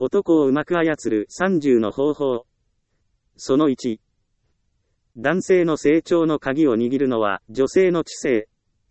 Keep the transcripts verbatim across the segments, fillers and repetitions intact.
男をうまく操るさんじゅうの方法。そのいち。男性の成長の鍵を握るのは女性の知性。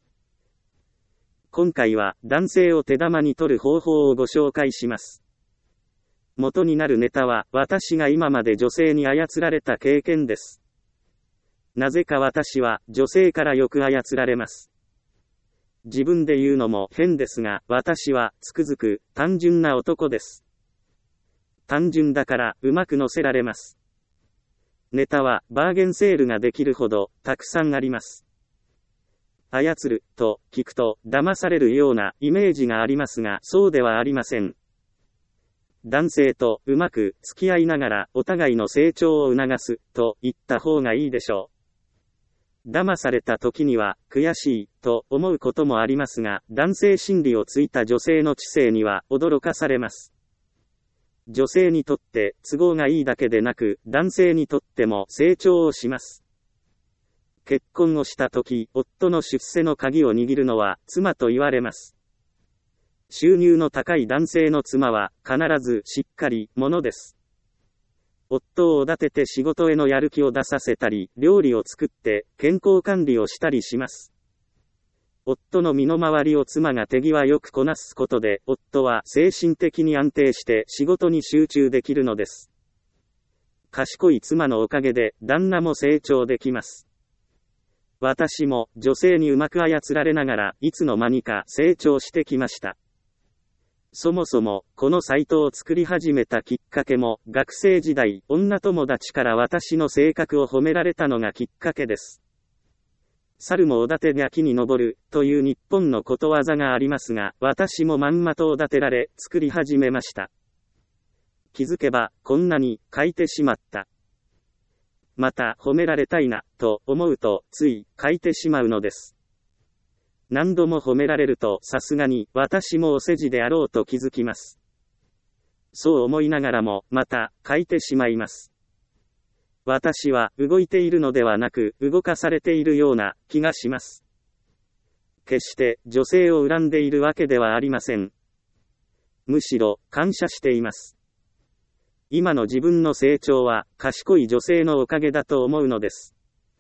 今回は男性を手玉に取る方法をご紹介します。元になるネタは私が今まで女性に操られた経験です。なぜか私は女性からよく操られます。自分で言うのも変ですが、私はつくづく単純な男です。単純だからうまく乗せられます。ネタはバーゲンセールができるほどたくさんあります。操ると聞くと騙されるようなイメージがありますが、そうではありません。男性とうまく付き合いながらお互いの成長を促すと言った方がいいでしょう。騙された時には悔しいと思うこともありますが、男性心理をついた女性の知性には驚かされます。女性にとって都合がいいだけでなく、男性にとっても成長をします。結婚をした時、夫の出世の鍵を握るのは妻と言われます。収入の高い男性の妻は必ずしっかり者です。夫をおだてて仕事へのやる気を出させたり、料理を作って健康管理をしたりします。夫の身の回りを妻が手際よくこなすことで、夫は精神的に安定して仕事に集中できるのです。賢い妻のおかげで旦那も成長できます。私も女性にうまく操られながらいつの間にか成長してきました。そもそもこのサイトを作り始めたきっかけも、学生時代女友達から私の性格を褒められたのがきっかけです。猿もおだてが木に登るという日本のことわざがありますが、私もまんまとおだてられ作り始めました。気づけばこんなに書いてしまった。また褒められたいなと思うとつい書いてしまうのです。何度も褒められるとさすがに私もお世辞であろうと気づきます。そう思いながらもまた書いてしまいます。私は動いているのではなく動かされているような気がします。決して女性を恨んでいるわけではありません。むしろ感謝しています。今の自分の成長は賢い女性のおかげだと思うのです。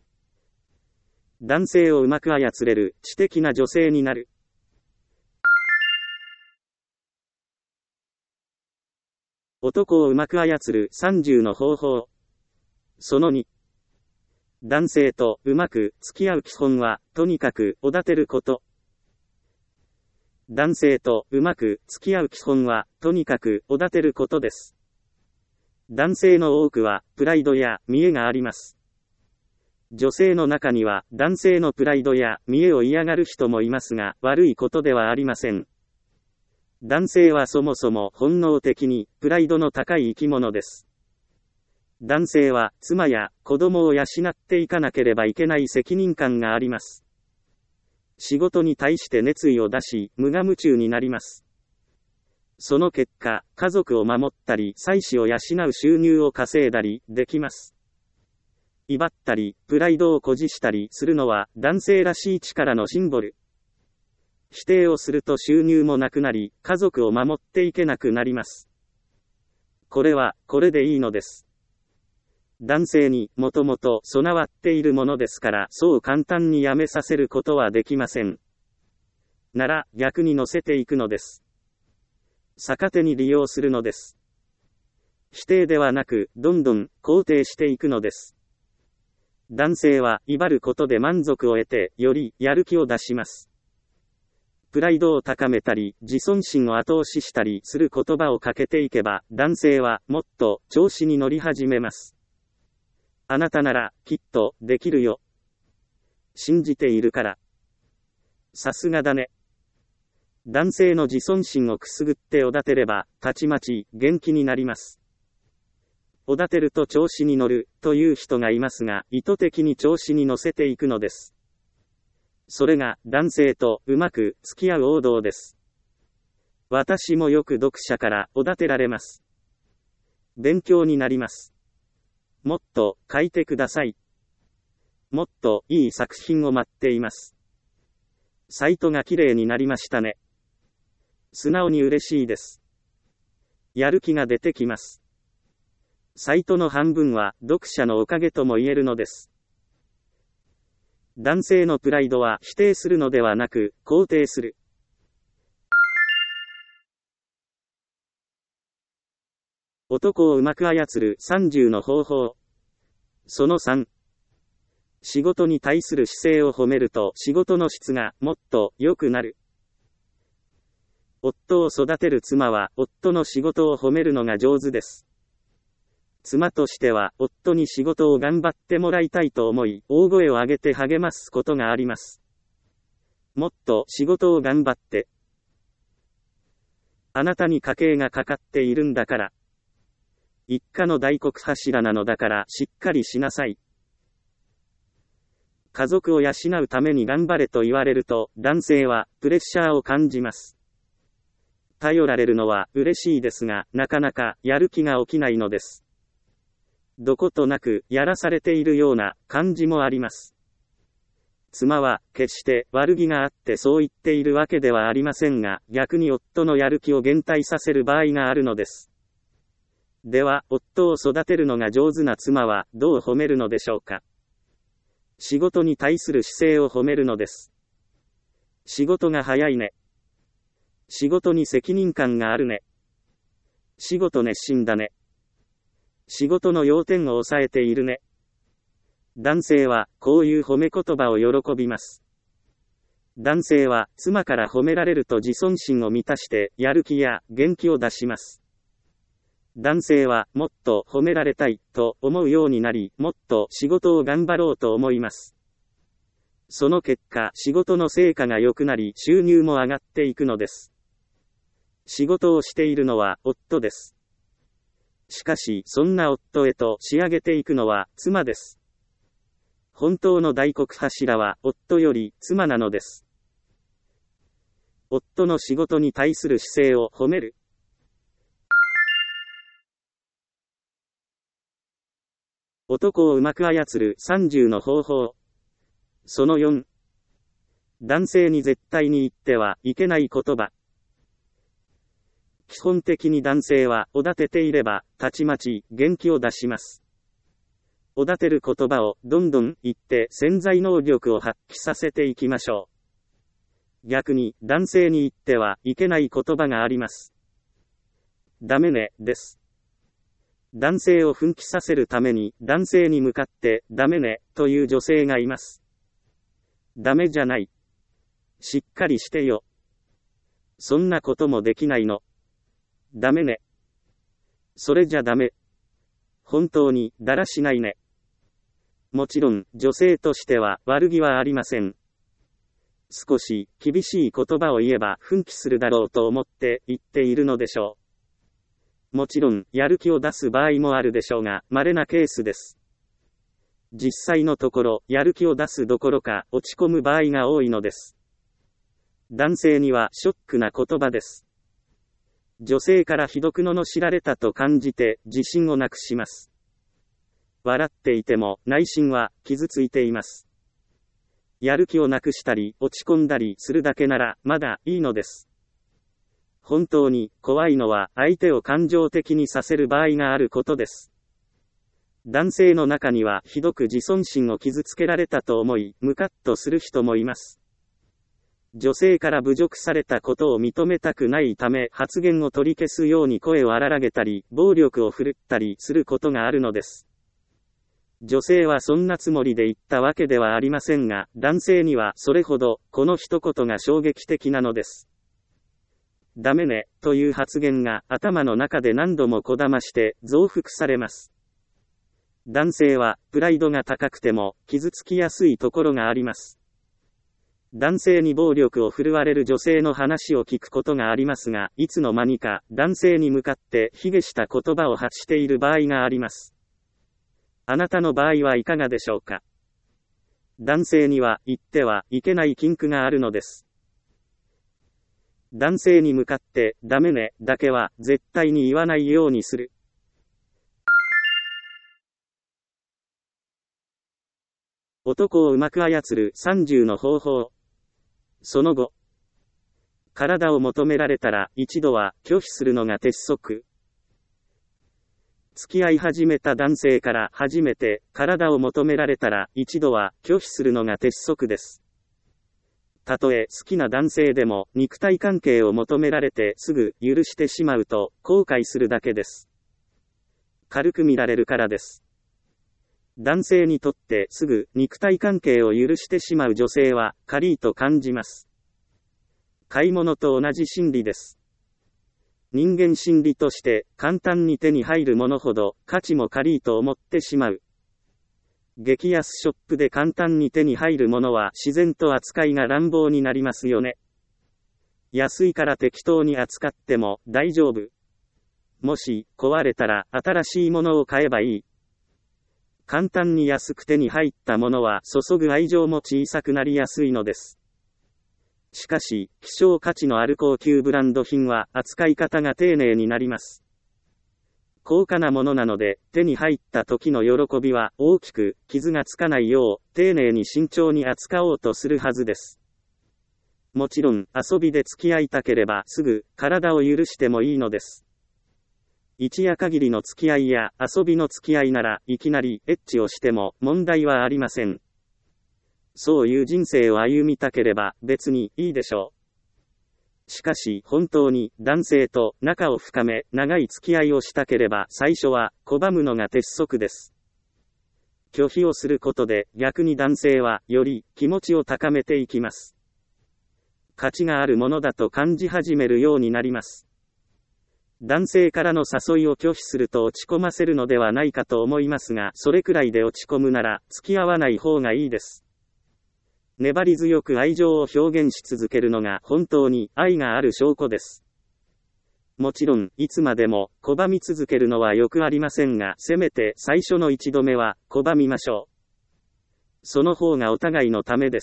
男性をうまく操れる知的な女性になる。男をうまく操るさんじゅうの方法。そのに。男性とうまく付き合う基本は、とにかくおだてること。男性とうまく付き合う基本は、とにかくおだてることです。男性の多くは、プライドや見栄があります。女性の中には、男性のプライドや見栄を嫌がる人もいますが、悪いことではありません。男性はそもそも本能的に、プライドの高い生き物です。男性は、妻や子供を養っていかなければいけない責任感があります。仕事に対して熱意を出し、無我夢中になります。その結果、家族を守ったり、妻子を養う収入を稼いだり、できます。威張ったり、プライドを誇示したりするのは、男性らしい力のシンボル。否定をすると収入もなくなり、家族を守っていけなくなります。これは、これでいいのです。男性にもともと備わっているものですから、そう簡単にやめさせることはできません。なら、逆に乗せていくのです。逆手に利用するのです。否定ではなく、どんどん肯定していくのです。男性は威張ることで満足を得て、よりやる気を出します。プライドを高めたり、自尊心を後押ししたりする言葉をかけていけば、男性はもっと調子に乗り始めます。あなたなら、きっと、できるよ。信じているから。さすがだね。男性の自尊心をくすぐっておだてれば、たちまち、元気になります。おだてると調子に乗る、という人がいますが、意図的に調子に乗せていくのです。それが、男性とうまく付き合う王道です。私もよく読者からおだてられます。勉強になります。もっと書いてください。もっといい作品を待っています。サイトが綺麗になりましたね。素直に嬉しいです。 やる気が出てきます。サイトの半分は読者のおかげとも言えるのです。男性のプライドは否定するのではなく、肯定する。男をうまく操るさんじゅうの方法。そのさん。仕事に対する姿勢を褒めると仕事の質がもっと良くなる。夫を育てる妻は夫の仕事を褒めるのが上手です。妻としては夫に仕事を頑張ってもらいたいと思い、大声を上げて励ますことがあります。もっと仕事を頑張って。あなたに家計がかかっているんだから。一家の大黒柱なのだからしっかりしなさい。家族を養うために頑張れと言われると、男性はプレッシャーを感じます。頼られるのは嬉しいですが、なかなかやる気が起きないのです。どことなくやらされているような感じもあります。妻は決して悪気があってそう言っているわけではありませんが、逆に夫のやる気を減退させる場合があるのです。では、夫を育てるのが上手な妻はどう褒めるのでしょうか。仕事に対する姿勢を褒めるのです。仕事が早いね。仕事に責任感があるね。仕事熱心だね。仕事の要点を抑えているね。男性はこういう褒め言葉を喜びます。男性は妻から褒められると自尊心を満たしてやる気や元気を出します。男性はもっと褒められたいと思うようになり、もっと仕事を頑張ろうと思います。その結果、仕事の成果が良くなり、収入も上がっていくのです。仕事をしているのは夫です。しかし、そんな夫へと仕上げていくのは妻です。本当の大黒柱は夫より妻なのです。夫の仕事に対する姿勢を褒める。男をうまく操るさんじゅうの方法。そのよん。男性に絶対に言ってはいけない言葉。基本的に男性はおだてていれば、たちまち元気を出します。おだてる言葉をどんどん言って潜在能力を発揮させていきましょう。逆に男性に言ってはいけない言葉があります。ダメね、です。男性を奮起させるために男性に向かってダメねという女性がいます。ダメじゃない。しっかりしてよ。そんなこともできないの。ダメね。それじゃダメ。本当にだらしないね。もちろん女性としては悪気はありません。少し厳しい言葉を言えば奮起するだろうと思って言っているのでしょう。もちろんやる気を出す場合もあるでしょうが、稀なケースです。実際のところやる気を出すどころか落ち込む場合が多いのです。男性にはショックな言葉です。女性からひどく罵られたと感じて自信をなくします。笑っていても内心は傷ついています。やる気をなくしたり落ち込んだりするだけならまだいいのです。本当に怖いのは相手を感情的にさせる場合があることです。男性の中にはひどく自尊心を傷つけられたと思いムカッとする人もいます。女性から侮辱されたことを認めたくないため発言を取り消すように声を荒らげたり暴力を振るったりすることがあるのです。女性はそんなつもりで言ったわけではありませんが、男性にはそれほどこの一言が衝撃的なのです。ダメねという発言が頭の中で何度もこだまして増幅されます。男性はプライドが高くても傷つきやすいところがあります。男性に暴力を振るわれる女性の話を聞くことがありますが、いつの間にか男性に向かって卑下した言葉を発している場合があります。あなたの場合はいかがでしょうか。男性には言ってはいけない禁句があるのです。男性に向かってダメねだけは絶対に言わないようにする。男をうまく操るさんじゅうの方法。その後、体を求められたら一度は拒否するのが鉄則。 付き合い始めた男性から初めて体を求められたら一度は拒否するのが鉄則です。たとえ好きな男性でも肉体関係を求められてすぐ許してしまうと後悔するだけです。軽く見られるからです。男性にとってすぐ肉体関係を許してしまう女性は軽いと感じます。買い物と同じ心理です。人間心理として簡単に手に入るものほど価値も軽いと思ってしまう。激安ショップで簡単に手に入るものは自然と扱いが乱暴になりますよね。安いから適当に扱っても大丈夫。もし壊れたら新しいものを買えばいい。簡単に安く手に入ったものは注ぐ愛情も小さくなりやすいのです。しかし、希少価値のある高級ブランド品は扱い方が丁寧になります。高価なものなので、手に入った時の喜びは大きく、傷がつかないよう、丁寧に慎重に扱おうとするはずです。もちろん、遊びで付き合いたければすぐ、体を許してもいいのです。一夜限りの付き合いや遊びの付き合いなら、いきなりエッチをしても問題はありません。そういう人生を歩みたければ別にいいでしょう。しかし本当に男性と仲を深め長い付き合いをしたければ最初は拒むのが鉄則です。拒否をすることで逆に男性はより気持ちを高めていきます。価値があるものだと感じ始めるようになります。男性からの誘いを拒否すると落ち込ませるのではないかと思いますが、それくらいで落ち込むなら付き合わない方がいいです。粘り強く愛情を表現し続けるのが本当に愛がある証拠です。もちろん、いつまでも拒み続けるのはよくありませんが、せめて最初の一度目は拒みましょう。その方がお互いのためです。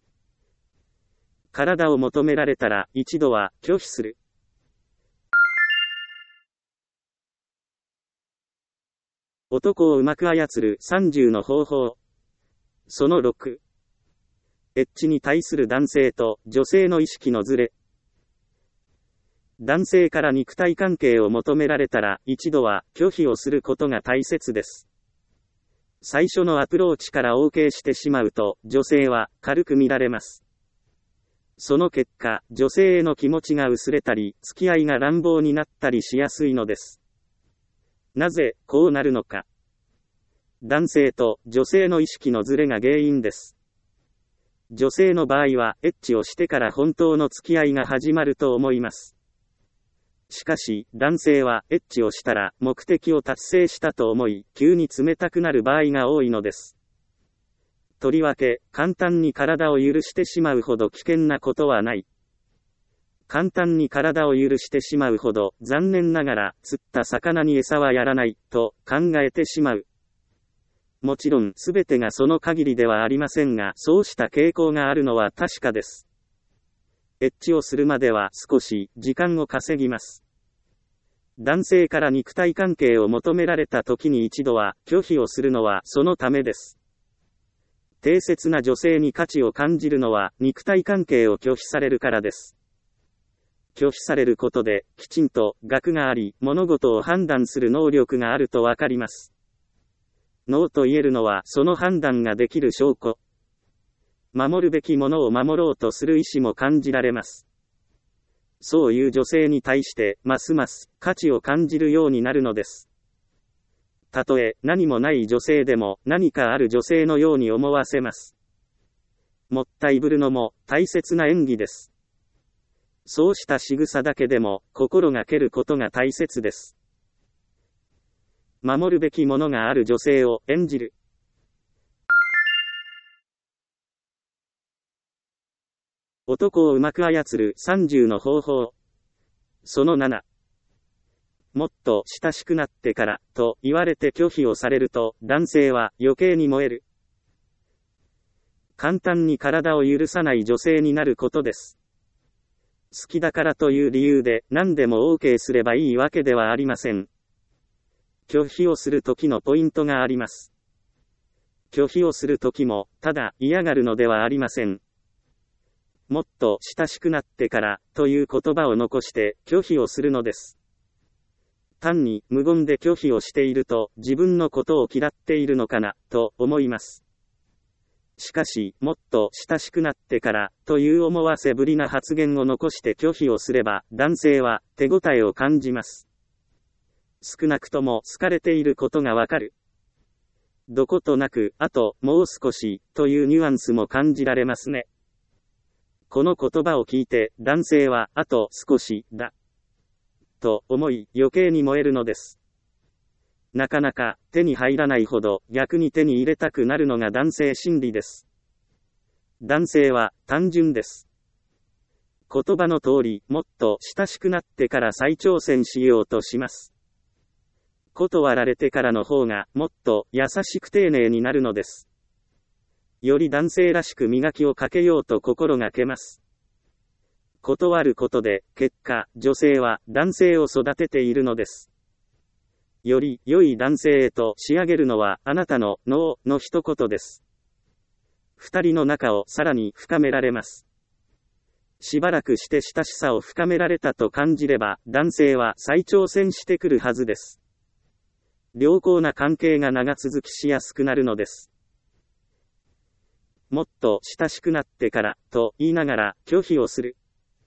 体を求められたら一度は拒否する。男をうまく操るさんじゅうの方法。そのろく。エッチに対する男性と女性の意識のズレ。男性から肉体関係を求められたら一度は拒否をすることが大切です。最初のアプローチから OK してしまうと女性は軽く見られます。その結果、女性への気持ちが薄れたり、付き合いが乱暴になったりしやすいのです。なぜこうなるのか。男性と女性の意識のズレが原因です。女性の場合はエッチをしてから本当の付き合いが始まると思います。しかし、男性はエッチをしたら目的を達成したと思い、急に冷たくなる場合が多いのです。とりわけ、簡単に体を許してしまうほど危険なことはない。簡単に体を許してしまうほど、残念ながら、釣った魚に餌はやらない、と考えてしまう。もちろん、すべてがその限りではありませんが、そうした傾向があるのは確かです。エッチをするまでは少し時間を稼ぎます。男性から肉体関係を求められた時に一度は拒否をするのはそのためです。定説な女性に価値を感じるのは肉体関係を拒否されるからです。拒否されることできちんと学があり、物事を判断する能力があるとわかります。ノーと言えるのはその判断ができる証拠。守るべきものを守ろうとする意志も感じられます。そういう女性に対してますます価値を感じるようになるのです。たとえ何もない女性でも何かある女性のように思わせます。もったいぶるのも大切な演技です。そうした仕草だけでも心がけることが大切です。守るべきものがある女性を演じる。男をうまく操るさんじゅうの方法。そのなな。もっと親しくなってから、と言われて拒否をされると、男性は余計に燃える。簡単に体を許さない女性になることです。好きだからという理由で何でも OK すればいいわけではありません。拒否をするときのポイントがあります。拒否をするときも、ただ嫌がるのではありません。もっと親しくなってから、という言葉を残して拒否をするのです。 単に無言で拒否をしていると自分のことを嫌っているのかな、と思います。しかし、もっと親しくなってから、という思わせぶりな発言を残して拒否をすれば、男性は手応えを感じます。少なくとも好かれていることがわかる。どことなく、あと、もう少し、というニュアンスも感じられますね。この言葉を聞いて、男性は、あと少し、だ。と思い、余計に燃えるのです。なかなか、手に入らないほど、逆に手に入れたくなるのが男性心理です。男性は、単純です。言葉の通り、もっと親しくなってから再挑戦しようとします。断られてからの方が、もっと優しく丁寧になるのです。より男性らしく磨きをかけようと心がけます。断ることで、結果、女性は男性を育てているのです。より良い男性へと仕上げるのはあなたのノーの一言です。二人の仲をさらに深められます。しばらくして親しさを深められたと感じれば、男性は再挑戦してくるはずです。良好な関係が長続きしやすくなるのです。もっと親しくなってから、と言いながら拒否をする。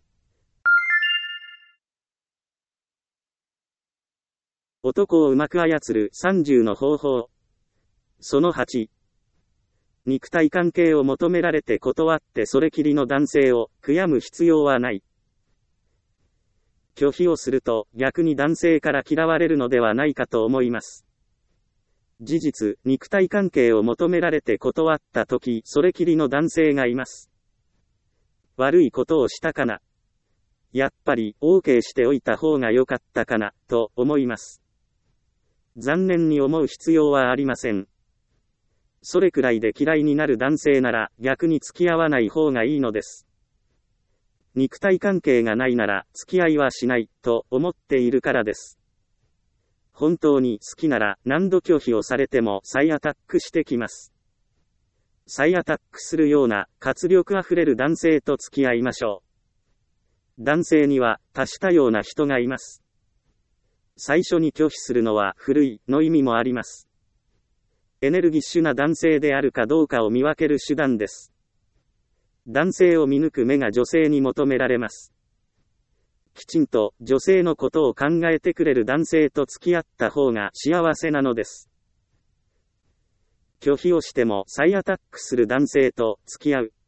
男をうまく操るさんじゅうの方法。そのはち。肉体関係を求められて断ってそれきりの男性を悔やむ必要はない。拒否をすると逆に男性から嫌われるのではないかと思います。事実、肉体関係を求められて断ったとき、それきりの男性がいます。悪いことをしたかな。やっぱり OK しておいた方が良かったかな、と思います。残念に思う必要はありません。それくらいで嫌いになる男性なら逆に付き合わない方がいいのです。肉体関係がないなら付き合いはしないと思っているからです。本当に好きなら何度拒否をされても再アタックしてきます。再アタックするような活力あふれる男性と付き合いましょう。男性には多種多様な人がいます。最初に拒否するのは古いの意味もあります。エネルギッシュな男性であるかどうかを見分ける手段です。男性を見抜く目が女性に求められます。きちんと女性のことを考えてくれる男性と付き合った方が幸せなのです。拒否をしても再アタックする男性と付き合う。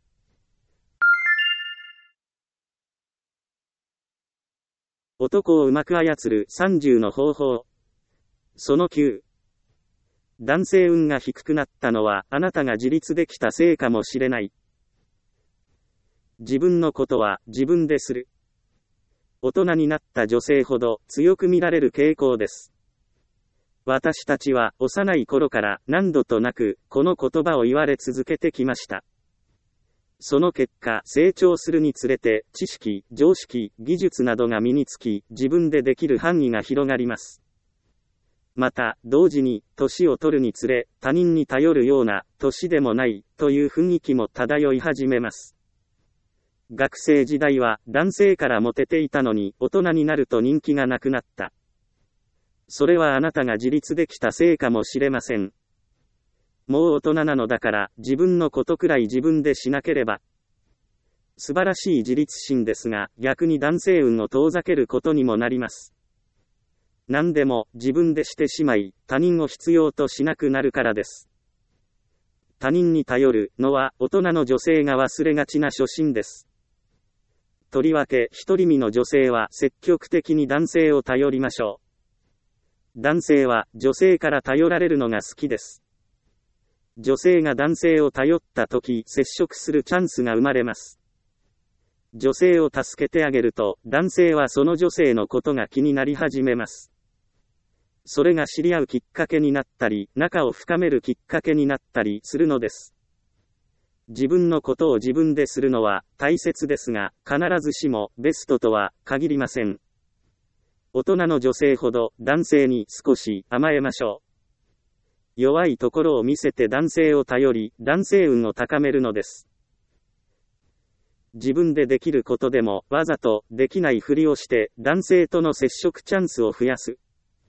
男をうまく操るさんじゅうの方法。そのきゅう。男性運が低くなったのはあなたが自立できたせいかもしれない。自分のことは自分でする。大人になった女性ほど強く見られる傾向です。私たちは幼い頃から何度となくこの言葉を言われ続けてきました。その結果、成長するにつれて知識、常識、技術などが身につき、自分でできる範囲が広がります。また、同時に、年を取るにつれ、他人に頼るような、年でもない、という雰囲気も漂い始めます。学生時代は、男性からモテていたのに、大人になると人気がなくなった。それはあなたが自立できたせいかもしれません。もう大人なのだから、自分のことくらい自分でしなければ。素晴らしい自立心ですが、逆に男性運を遠ざけることにもなります。何でも自分でしてしまい、他人を必要としなくなるからです。他人に頼るのは大人の女性が忘れがちな初心です。とりわけ独り身の女性は積極的に男性を頼りましょう。男性は女性から頼られるのが好きです。女性が男性を頼ったとき、接触するチャンスが生まれます。女性を助けてあげると、男性はその女性のことが気になり始めます。それが知り合うきっかけになったり、仲を深めるきっかけになったりするのです。自分のことを自分でするのは大切ですが、必ずしもベストとは限りません。大人の女性ほど男性に少し甘えましょう。弱いところを見せて男性を頼り、男性運を高めるのです。自分でできることでも、わざとできないふりをして、男性との接触チャンスを増やす。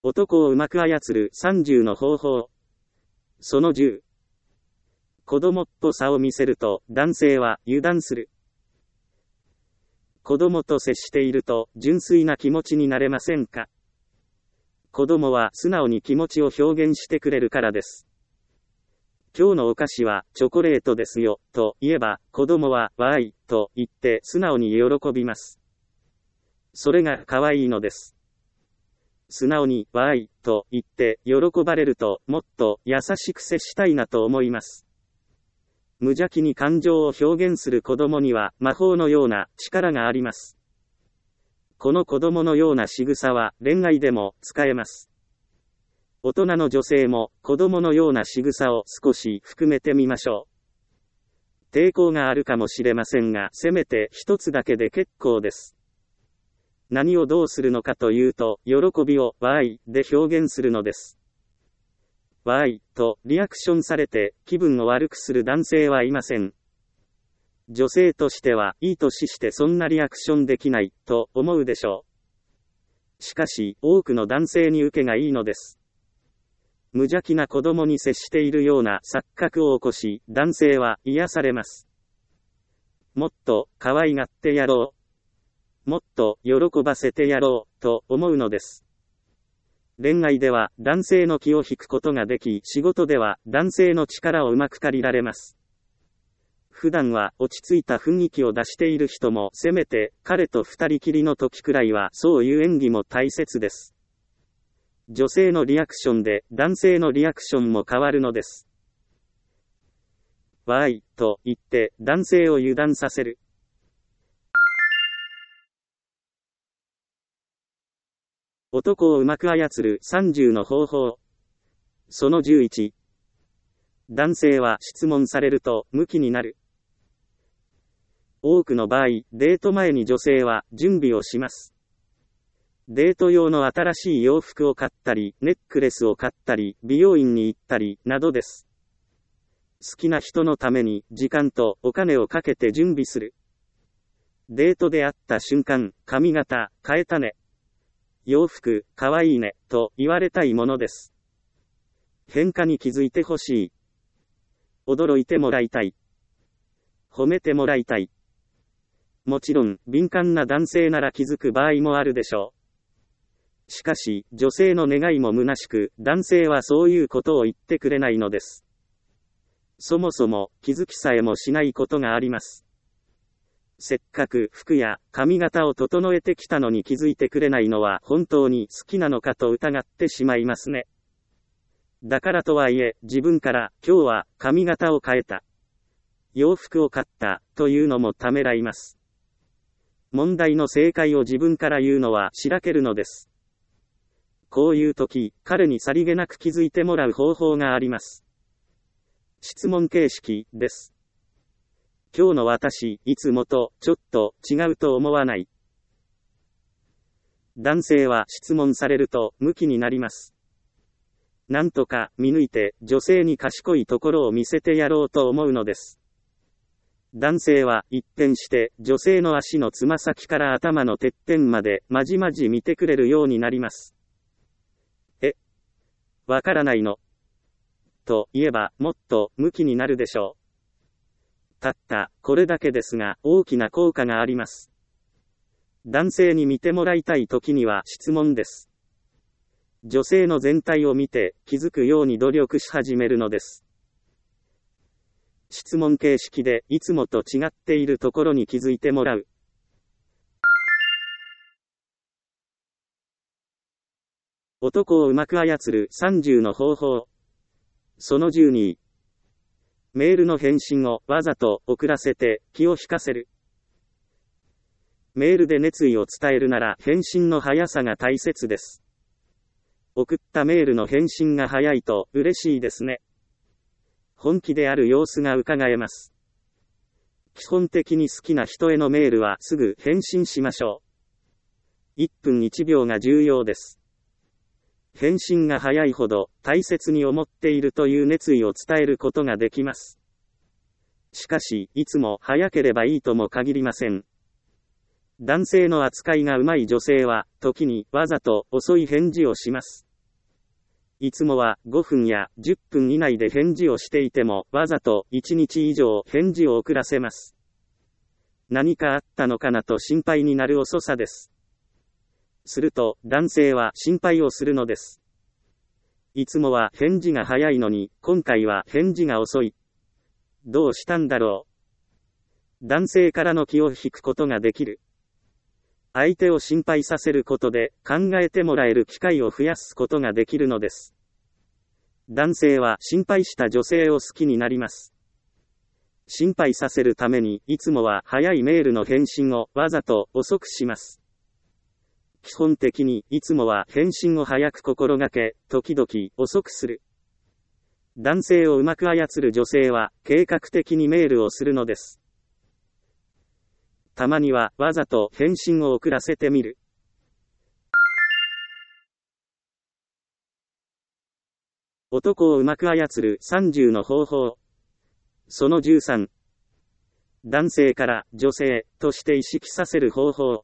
男をうまく操るさんじゅうの方法。そのじゅう。子供っぽさを見せると男性は油断する。子供と接していると純粋な気持ちになれませんか？子供は素直に気持ちを表現してくれるからです。今日のお菓子はチョコレートですよ、と言えば、子供はわーい、と言って素直に喜びます。それが可愛いのです。素直にわーい、と言って喜ばれると、もっと優しく接したいなと思います。無邪気に感情を表現する子供には魔法のような力があります。この子供のような仕草は恋愛でも使えます。大人の女性も子供のような仕草を少し含めてみましょう。抵抗があるかもしれませんが、せめて一つだけで結構です。何をどうするのかというと、喜びをわーいで表現するのです。わーいとリアクションされて気分を悪くする男性はいません。女性としてはいい年してそんなリアクションできないと思うでしょう。しかし多くの男性に受けがいいのです。無邪気な子供に接しているような錯覚を起こし、男性は癒されます。もっと可愛がってやろう。もっと喜ばせてやろうと思うのです。恋愛では男性の気を引くことができ、仕事では男性の力をうまく借りられます。普段は落ち着いた雰囲気を出している人も、せめて彼と二人きりの時くらいはそういう演技も大切です。女性のリアクションで男性のリアクションも変わるのです。わーいと言って男性を油断させる。男をうまく操るさんじゅうの方法。そのじゅういち。男性は質問されるとムキになる。多くの場合、デート前に女性は準備をします。デート用の新しい洋服を買ったり、ネックレスを買ったり、美容院に行ったり、などです。好きな人のために時間とお金をかけて準備する。デートで会った瞬間、髪型、変えたね。洋服、かわいいね、と言われたいものです。変化に気づいてほしい。驚いてもらいたい。褒めてもらいたい。もちろん、敏感な男性なら気づく場合もあるでしょう。しかし、女性の願いも虚しく、男性はそういうことを言ってくれないのです。そもそも、気づきさえもしないことがあります。せっかく服や髪型を整えてきたのに気づいてくれないのは本当に好きなのかと疑ってしまいますね。だからとはいえ、自分から今日は髪型を変えた。洋服を買ったというのもためらいます。問題の正解を自分から言うのはしらけるのです。こういう時、彼にさりげなく気づいてもらう方法があります。質問形式です。今日の私、いつもとちょっと違うと思わない。男性は質問されるとムキになります。なんとか見抜いて女性に賢いところを見せてやろうと思うのです。男性は一変して女性の足のつま先から頭のてっぺんまでまじまじ見てくれるようになります。え、わからないのと言えばもっとムキになるでしょう。たったこれだけですが大きな効果があります。男性に見てもらいたい時には質問です。女性の全体を見て気づくように努力し始めるのです。質問形式でいつもと違っているところに気づいてもらう。男をうまく操るさんじゅうの方法。そのじゅうに。メールの返信をわざと遅らせて気を引かせる。メールで熱意を伝えるなら返信の速さが大切です。送ったメールの返信が早いと嬉しいですね。本気である様子が伺えます。基本的に好きな人へのメールはすぐ返信しましょう。いっぷんいちびょうが重要です。返信が早いほど大切に思っているという熱意を伝えることができます。しかし、いつも早ければいいとも限りません。男性の扱いがうまい女性は、時にわざと遅い返事をします。 いつもはごふんやじゅっぷん以内で返事をしていても、わざといちにち以上返事を遅らせます。何かあったのかなと心配になる遅さです。すると、男性は心配をするのです。いつもは返事が早いのに、今回は返事が遅い。どうしたんだろう。男性からの気を引くことができる。相手を心配させることで、考えてもらえる機会を増やすことができるのです。男性は心配した女性を好きになります。心配させるために、いつもは早いメールの返信をわざと遅くします。基本的に、いつもは返信を早く心がけ、時々遅くする。男性をうまく操る女性は、計画的にメールをするのです。たまには、わざと返信を遅らせてみる。男をうまく操るさんじゅうの方法。そのじゅうさん。男性から女性として意識させる方法。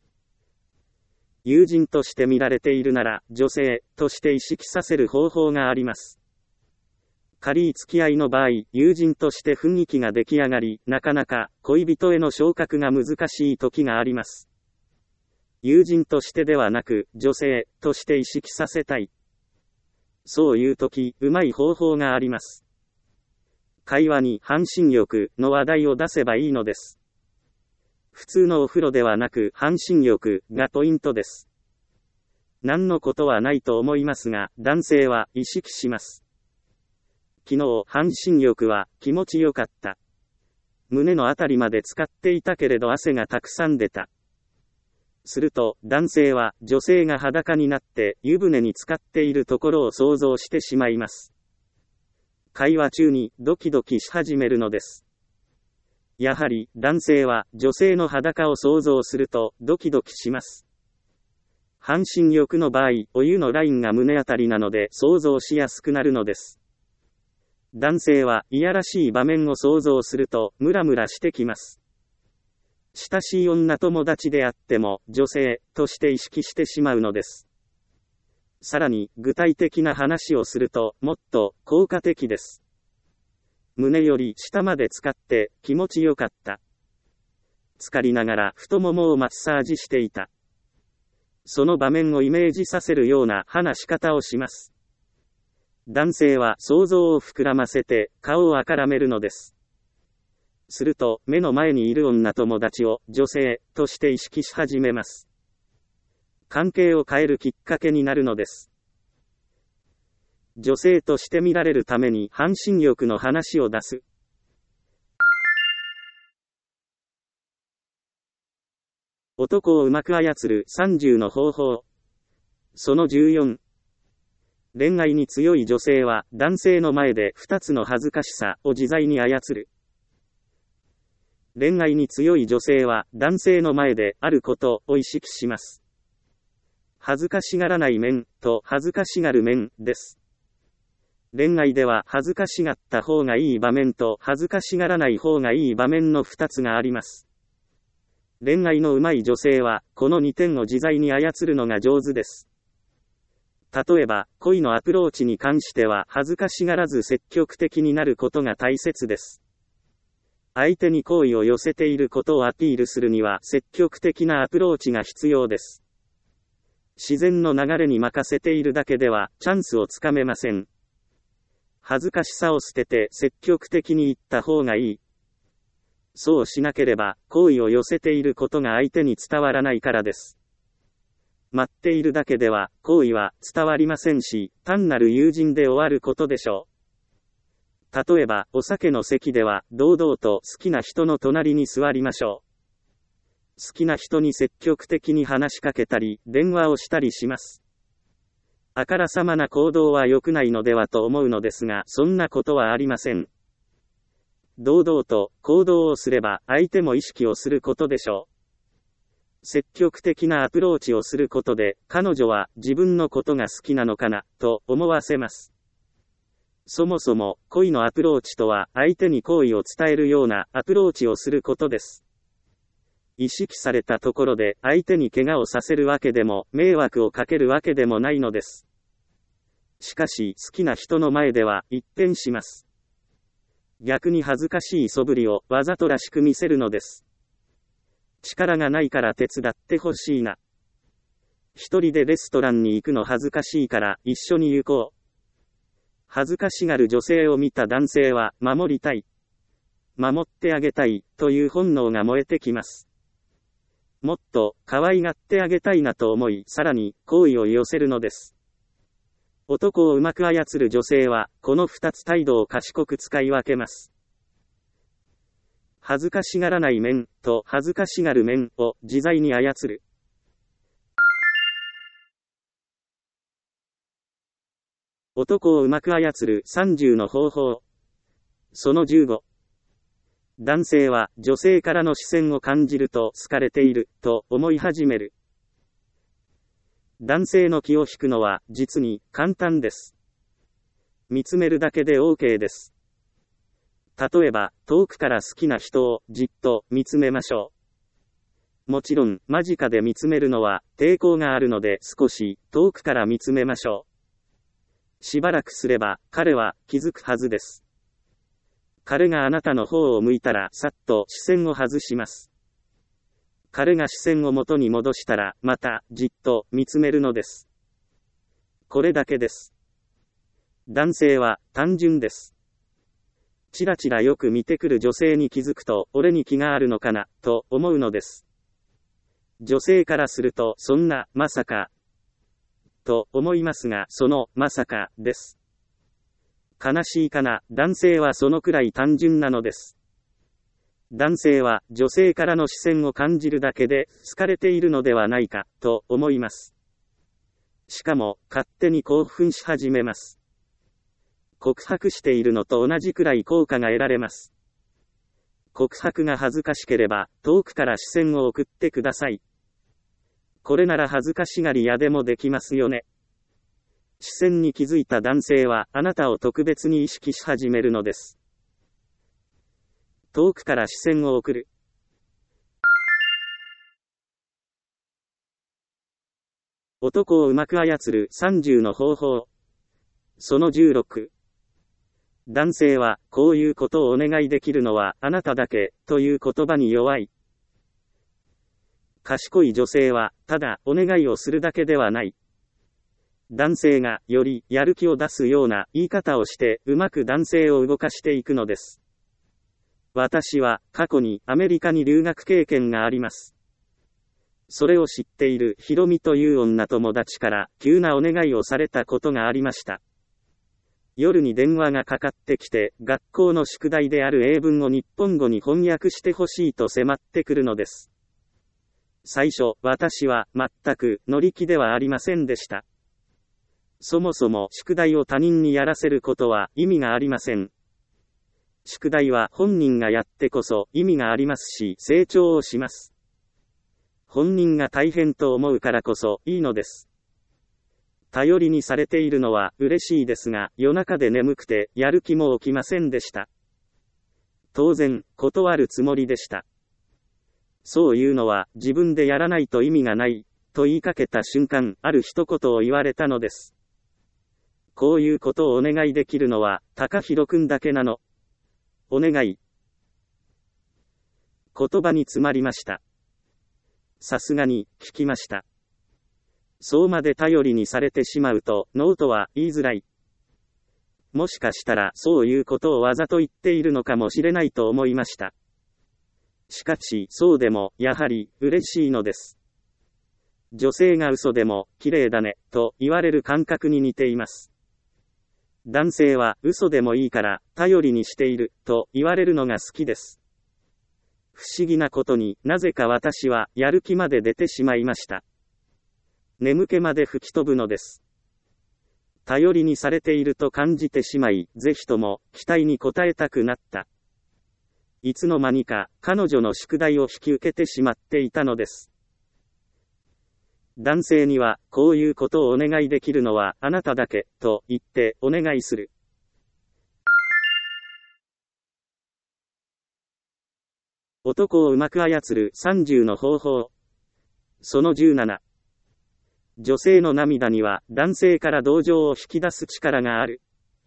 友人として見られているなら、女性として意識させる方法があります。仮付き合いの場合、友人として雰囲気が出来上がり、なかなか恋人への昇格が難しい時があります。友人としてではなく、女性として意識させたい。そういう時、うまい方法があります。会話に半身浴の話題を出せばいいのです。普通のお風呂ではなく、半身浴がポイントです。何のことはないと思いますが、男性は意識します。昨日、半身浴は気持ちよかった。胸のあたりまで浸かっていたけれど汗がたくさん出た。すると、男性は女性が裸になって湯船に浸かっているところを想像してしまいます。会話中にドキドキし始めるのです。やはり、男性は女性の裸を想像するとドキドキします。半身浴の場合、お湯のラインが胸あたりなので想像しやすくなるのです。男性はいやらしい場面を想像するとムラムラしてきます。親しい女友達であっても女性として意識してしまうのです。さらに具体的な話をするともっと効果的です。胸より下まで浸かって気持ちよかった。浸かりながら太ももをマッサージしていた。その場面をイメージさせるような話し方をします。男性は想像を膨らませて顔をあからめるのです。すると目の前にいる女友達を女性として意識し始めます。関係を変えるきっかけになるのです。女性として見られるために半身浴の話を出す。男をうまく操るさんじゅうの方法。そのじゅうよん。恋愛に強い女性は男性の前でふたつの恥ずかしさを自在に操る。恋愛に強い女性は男性の前であることを意識します。恥ずかしがらない面と恥ずかしがる面です。恋愛では恥ずかしがった方がいい場面と恥ずかしがらない方がいい場面のふたつがあります。恋愛の上手い女性はこのにてんを自在に操るのが上手です。例えば、恋のアプローチに関しては恥ずかしがらず積極的になることが大切です。相手に好意を寄せていることをアピールするには積極的なアプローチが必要です。自然の流れに任せているだけではチャンスをつかめません。恥ずかしさを捨てて積極的に言った方がいい。そうしなければ好意を寄せていることが相手に伝わらないからです。待っているだけでは好意は伝わりませんし、単なる友人で終わることでしょう。例えば、お酒の席では堂々と好きな人の隣に座りましょう。好きな人に積極的に話しかけたり、電話をしたりします。あからさまな行動は良くないのではと思うのですが、そんなことはありません。堂々と行動をすれば相手も意識をすることでしょう。積極的なアプローチをすることで、彼女は自分のことが好きなのかな、と思わせます。そもそも、恋のアプローチとは、相手に好意を伝えるようなアプローチをすることです。意識されたところで、相手に怪我をさせるわけでも、迷惑をかけるわけでもないのです。 しかし好きな人の前では一変します。逆に恥ずかしい素振りをわざとらしく見せるのです。力がないから手伝ってほしいな。一人でレストランに行くの恥ずかしいから一緒に行こう。恥ずかしがる女性を見た男性は守りたい。守ってあげたいという本能が燃えてきます。もっと可愛がってあげたいなと思い、さらに好意を寄せるのです。男をうまく操る女性はこの二つ態度を賢く使い分けます。恥ずかしがらない面と恥ずかしがる面を自在に操る。男をうまく操るさんじゅうの方法。そのじゅうご。男性は女性からの視線を感じると好かれていると思い始める。男性の気を引くのは実に簡単です。見つめるだけで OK です。例えば、遠くから好きな人をじっと見つめましょう。もちろん、間近で見つめるのは抵抗があるので少し遠くから見つめましょう。しばらくすれば彼は気づくはずです。彼があなたの方を向いたらさっと視線を外します。彼が視線を元に戻したらまたじっと見つめるのです。これだけです。男性は単純です。ちらちらよく見てくる女性に気づくと俺に気があるのかなと思うのです。女性からするとそんなまさかと思いますが、そのまさかです。悲しいかな、男性はそのくらい単純なのです。男性は女性からの視線を感じるだけで好かれているのではないかと思います。しかも勝手に興奮し始めます。告白しているのと同じくらい効果が得られます。告白が恥ずかしければ遠くから視線を送ってください。これなら恥ずかしがり屋でもできますよね。視線に気づいた男性はあなたを特別に意識し始めるのです。遠くから視線を送る。男をうまく操るさんじゅうの方法。そのじゅうろく。男性はこういうことをお願いできるのはあなただけという言葉に弱い。賢い女性はただお願いをするだけではない。男性がよりやる気を出すような言い方をしてうまく男性を動かしていくのです。私は過去にアメリカに留学経験があります。それを知っているヒロミという女友達から急なお願いをされたことがありました。夜に電話がかかってきて学校の宿題である英文を日本語に翻訳してほしいと迫ってくるのです。最初、私は全く乗り気ではありませんでした。そもそも宿題を他人にやらせることは意味がありません。宿題は本人がやってこそ意味がありますし成長をします。本人が大変と思うからこそいいのです。頼りにされているのは嬉しいですが、夜中で眠くてやる気も起きませんでした。当然、断るつもりでした。そういうのは自分でやらないと意味がない、と言いかけた瞬間、ある一言を言われたのです。こういうことをお願いできるのは、高弘くんだけなの。お願い。言葉に詰まりました。さすがに、聞きました。そうまで頼りにされてしまうと、ノーとは言いづらい。もしかしたら、そういうことをわざと言っているのかもしれないと思いました。しかし、そうでも、やはり、嬉しいのです。女性が嘘でも、綺麗だね、と言われる感覚に似ています。男性は嘘でもいいから頼りにしていると言われるのが好きです。不思議なことになぜか私はやる気まで出てしまいました。眠気まで吹き飛ぶのです。頼りにされていると感じてしまい、ぜひとも期待に応えたくなった。いつの間にか彼女の宿題を引き受けてしまっていたのです。男性には、こういうことをお願いできるのはあなただけ、と言ってお願いする。男をうまく操るさんじゅうの方法。そのじゅうなな。 女性の涙には男性から同情を引き出す力がある。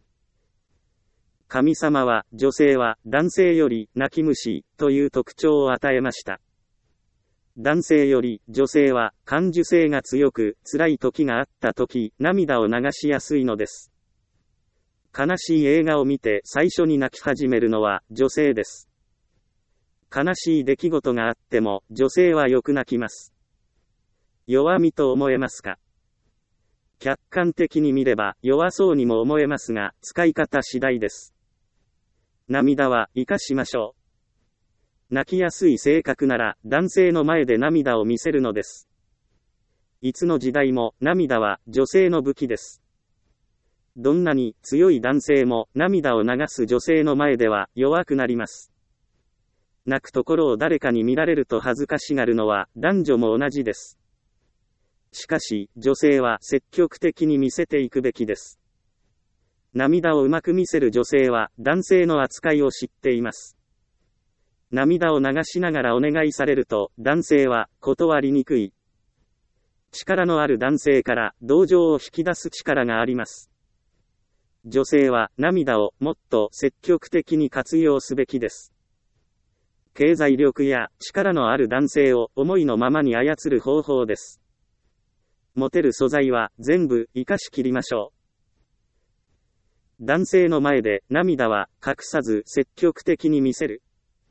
神様は女性は男性より泣き虫という特徴を与えました。男性より女性は感受性が強く辛い時があった時涙を流しやすいのです。悲しい映画を見て最初に泣き始めるのは女性です。悲しい出来事があっても女性はよく泣きます。弱みと思えますか？客観的に見れば弱そうにも思えますが、使い方次第です。涙は生かしましょう。泣きやすい性格なら男性の前で涙を見せるのです。いつの時代も涙は女性の武器です。どんなに強い男性も涙を流す女性の前では弱くなります。泣くところを誰かに見られると恥ずかしがるのは男女も同じです。しかし、女性は積極的に見せていくべきです。涙をうまく見せる女性は男性の扱いを知っています。涙を流しながらお願いされると男性は断りにくい。力のある男性から同情を引き出す力があります。女性は涙をもっと積極的に活用すべきです。経済力や力のある男性を思いのままに操る方法です。モテる素材は全部活かし切りましょう。男性の前で涙は隠さず積極的に見せる。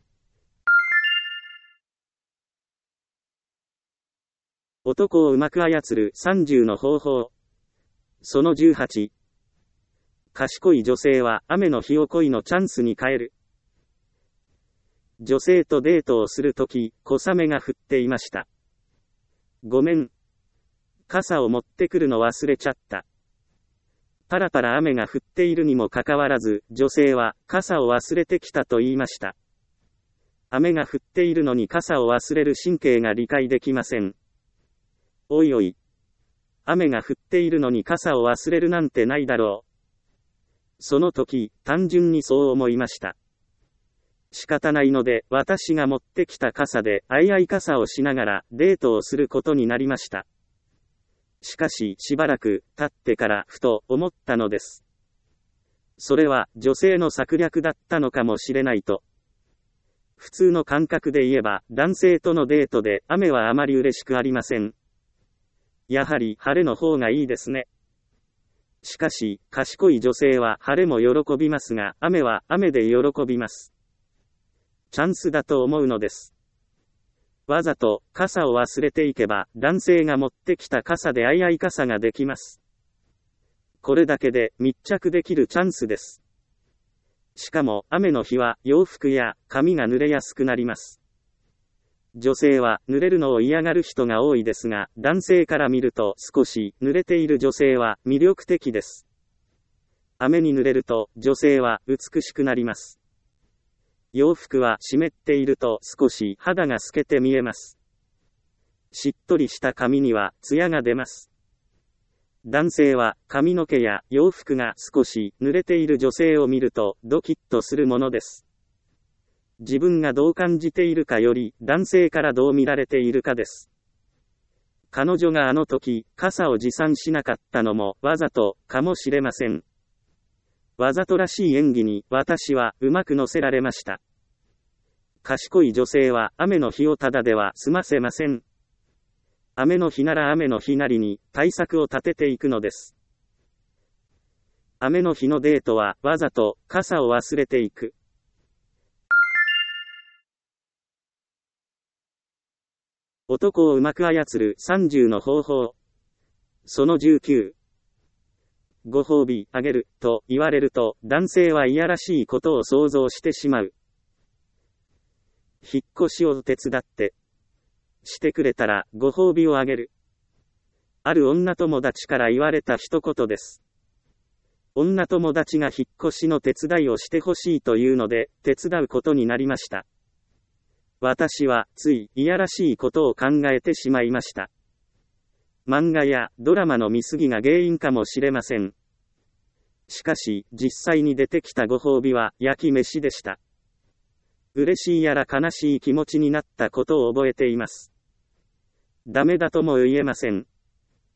男をうまく操るさんじゅうの方法。そのじゅうはち。賢い女性は雨の日を恋のチャンスに変える。女性とデートをするとき、小雨が降っていました。ごめん。傘を持ってくるの忘れちゃった。パラパラ雨が降っているにもかかわらず、女性は傘を忘れてきたと言いました。雨が降っているのに傘を忘れる神経が理解できません。おいおい。雨が降っているのに傘を忘れるなんてないだろう。その時、単純にそう思いました。仕方ないので、私が持ってきた傘で、あいあい傘をしながらデートをすることになりました。しかし、しばらく経ってからふと思ったのです。それは女性の策略だったのかもしれないと。普通の感覚で言えば、男性とのデートで雨はあまり嬉しくありません。やはり晴れの方がいいですね。しかし、賢い女性は晴れも喜びますが、雨は雨で喜びます。チャンスだと思うのです。わざと傘を忘れていけば男性が持ってきた傘であいあい傘ができます。これだけで密着できるチャンスです。しかも雨の日は洋服や髪が濡れやすくなります。女性は濡れるのを嫌がる人が多いですが、男性から見ると少し濡れている女性は魅力的です。雨に濡れると女性は美しくなります。洋服は湿っていると少し肌が透けて見えます。しっとりした髪にはツヤが出ます。男性は髪の毛や洋服が少し濡れている女性を見るとドキッとするものです。自分がどう感じているかより男性からどう見られているかです。彼女があの時傘を持参しなかったのもわざとかもしれません。わざとらしい演技に私はうまく乗せられました。賢い女性は雨の日をただでは済ませません。雨の日なら雨の日なりに対策を立てていくのです。雨の日のデートはわざと傘を忘れていく。男をうまく操るさんじゅうの方法。そのじゅうきゅう。ご褒美あげると言われると男性はいやらしいことを想像してしまう。引っ越しを手伝ってしてくれたらご褒美をあげる。ある女友達から言われた一言です。女友達が引っ越しの手伝いをしてほしいというので手伝うことになりました。私はついいやらしいことを考えてしまいました。漫画やドラマの見過ぎが原因かもしれません。しかし、実際に出てきたご褒美は焼き飯でした。嬉しいやら悲しい気持ちになったことを覚えています。ダメだとも言えません。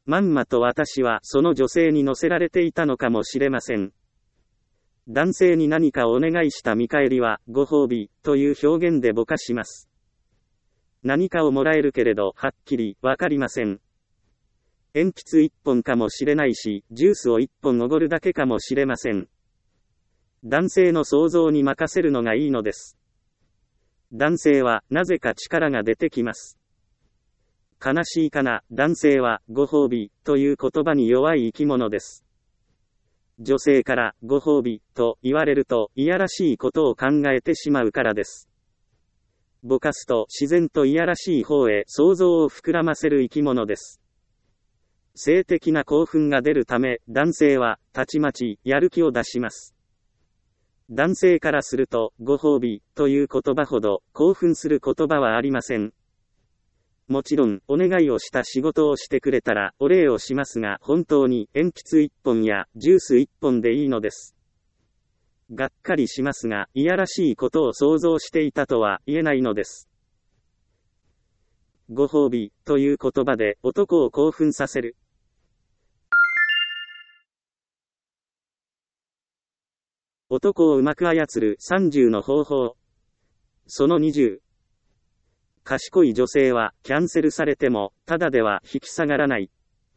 まんまと私はその女性に乗せられていたのかもしれません。男性に何かをお願いした見返りは、ご褒美、という表現でぼかします。何かをもらえるけれど、はっきり、わかりません。鉛筆一本かもしれないし、ジュースを一本おごるだけかもしれません。男性の想像に任せるのがいいのです。男性は、なぜか力が出てきます。悲しいかな、男性は、ご褒美、という言葉に弱い生き物です。女性から、ご褒美、と言われると、いやらしいことを考えてしまうからです。ぼかすと、自然といやらしい方へ想像を膨らませる生き物です。性的な興奮が出るため、男性は、たちまち、やる気を出します。男性からすると、ご褒美、という言葉ほど、興奮する言葉はありません。もちろん、お願いをした仕事をしてくれたら、お礼をしますが、本当に、鉛筆一本や、ジュース一本でいいのです。がっかりしますが、いやらしいことを想像していたとは言えないのです。ご褒美、という言葉で、男を興奮させる。男をうまく操るさんじゅうの方法。そのにじゅう。賢い女性は、キャンセルされても、ただでは引き下がらない。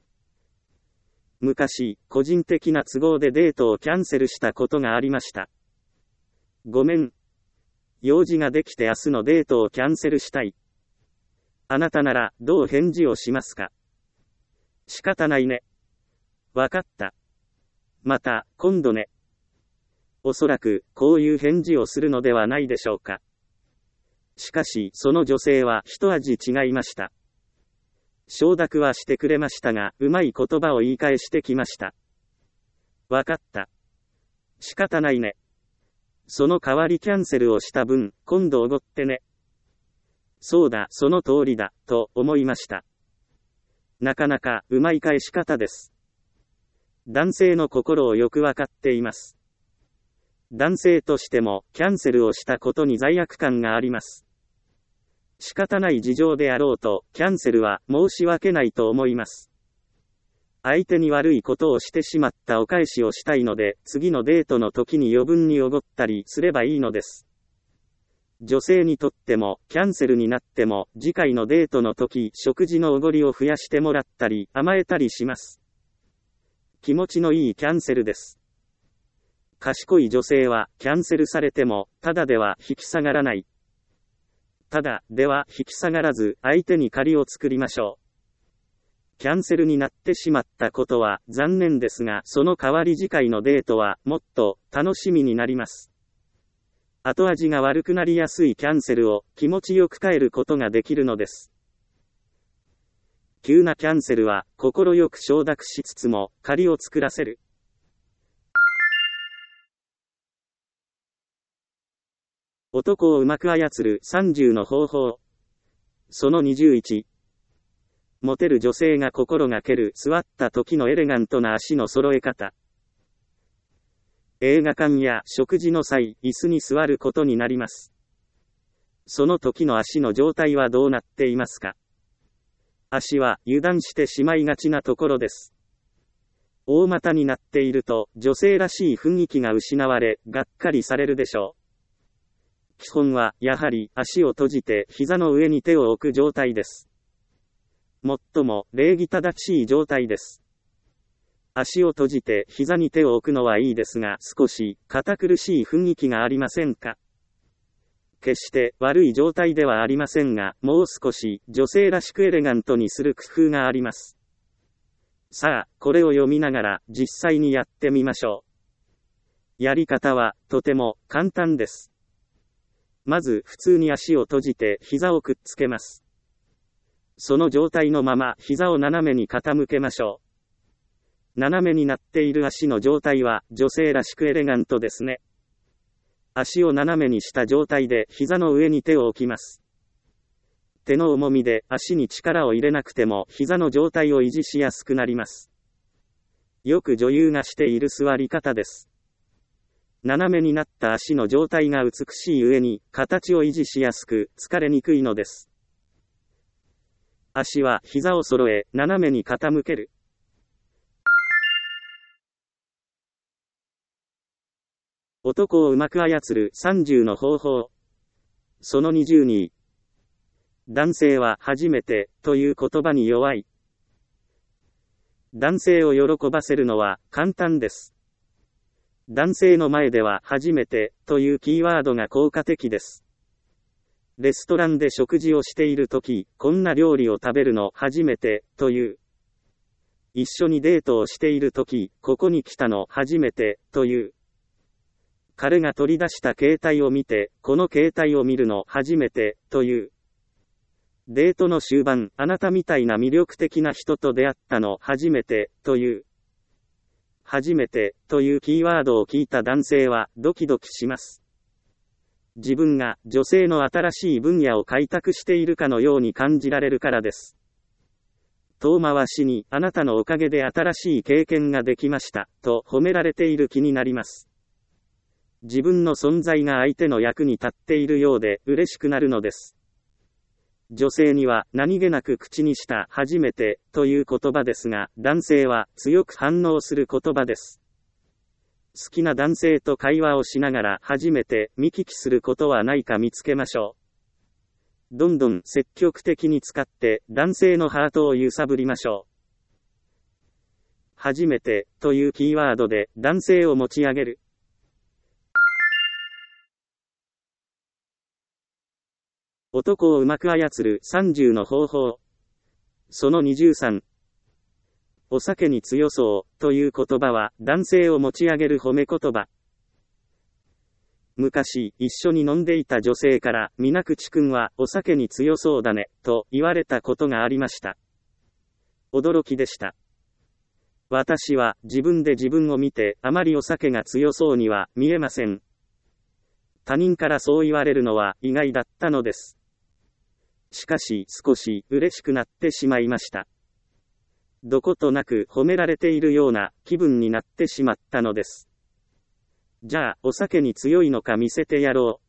昔、個人的な都合でデートをキャンセルしたことがありました。ごめん。用事ができて明日のデートをキャンセルしたい。あなたなら、どう返事をしますか？仕方ないね。わかった。また、今度ね。おそらく、こういう返事をするのではないでしょうか。しかし、その女性は一味違いました。承諾はしてくれましたが、うまい言葉を言い返してきました。わかった。仕方ないね。その代わりキャンセルをした分、今度おごってね。そうだ、その通りだ、と思いました。なかなか、うまい返し方です。男性の心をよくわかっています。男性としても、キャンセルをしたことに罪悪感があります。仕方ない事情であろうと、キャンセルは申し訳ないと思います。相手に悪いことをしてしまったお返しをしたいので、次のデートの時に余分におごったりすればいいのです。女性にとっても、キャンセルになっても、次回のデートの時、食事のおごりを増やしてもらったり、甘えたりします。気持ちのいいキャンセルです。賢い女性は、キャンセルされても、ただでは引き下がらない。ただでは引き下がらず、相手に借りを作りましょう。キャンセルになってしまったことは、残念ですが、その代わり次回のデートは、もっと、楽しみになります。後味が悪くなりやすいキャンセルを、気持ちよく変えることができるのです。急なキャンセルは、心よく承諾しつつも、借りを作らせる。男をうまく操るさんじゅうの方法。そのにじゅういち。モテる女性が心がける座った時のエレガントな足の揃え方。映画館や食事の際、椅子に座ることになります。その時の足の状態はどうなっていますか？足は油断してしまいがちなところです。大股になっていると、女性らしい雰囲気が失われ、がっかりされるでしょう。基本は、やはり、足を閉じて膝の上に手を置く状態です。最も、礼儀正しい状態です。足を閉じて膝に手を置くのはいいですが、少し、堅苦しい雰囲気がありませんか？決して悪い状態ではありませんが、もう少し、女性らしくエレガントにする工夫があります。さあ、これを読みながら、実際にやってみましょう。やり方は、とても、簡単です。まず、普通に足を閉じて膝をくっつけます。その状態のまま膝を斜めに傾けましょう。斜めになっている足の状態は女性らしくエレガントですね。足を斜めにした状態で膝の上に手を置きます。手の重みで足に力を入れなくても膝の状態を維持しやすくなります。よく女優がしている座り方です。斜めになった足の状態が美しい上に、形を維持しやすく、疲れにくいのです。足は膝を揃え、斜めに傾ける。 男をうまく操るさんじゅうの方法。そのにじゅうに。男性は初めてという言葉に弱い。男性を喜ばせるのは簡単です。男性の前では初めてというキーワードが効果的です。レストランで食事をしているとき、こんな料理を食べるの初めてという。一緒にデートをしているとき、ここに来たの初めてという。彼が取り出した携帯を見て、この携帯を見るの初めてという。デートの終盤、あなたみたいな魅力的な人と出会ったの初めてという。初めてというキーワードを聞いた男性はドキドキします。自分が女性の新しい分野を開拓しているかのように感じられるからです。遠回しに、あなたのおかげで新しい経験ができましたと褒められている気になります。自分の存在が相手の役に立っているようで嬉しくなるのです。女性には何気なく口にした初めてという言葉ですが、男性は強く反応する言葉です。好きな男性と会話をしながら初めて見聞きすることはないか見つけましょう。どんどん積極的に使って男性のハートを揺さぶりましょう。初めてというキーワードで男性を持ち上げる。男をうまく操るさんじゅうの方法。そのにじゅうさん。お酒に強そうという言葉は男性を持ち上げる褒め言葉。昔、一緒に飲んでいた女性から、水口くんはお酒に強そうだね、と言われたことがありました。驚きでした。私は自分で自分を見て、あまりお酒が強そうには見えません。他人からそう言われるのは意外だったのです。しかし少し嬉しくなってしまいました。どことなく褒められているような気分になってしまったのです。じゃあ、お酒に強いのか見せてやろ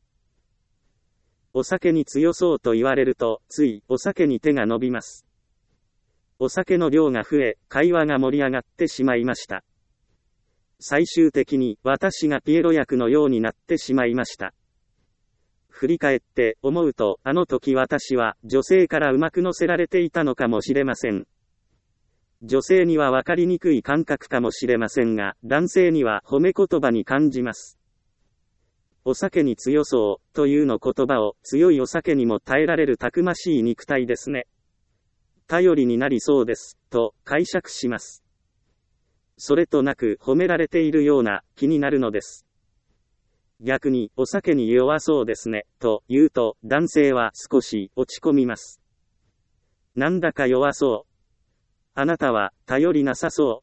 う。お酒に強そうと言われると、ついお酒に手が伸びます。お酒の量が増え、会話が盛り上がってしまいました。最終的に私がピエロ役のようになってしまいました。振り返って思うと、あの時私は女性からうまく乗せられていたのかもしれません。女性には分かりにくい感覚かもしれませんが、男性には褒め言葉に感じます。お酒に強そうというの言葉を、強いお酒にも耐えられるたくましい肉体ですね。頼りになりそうです、と解釈します。それとなく褒められているような気になるのです。逆に、お酒に弱そうですね、と言うと、男性は少し落ち込みます。なんだか弱そう。あなたは頼りなさそう。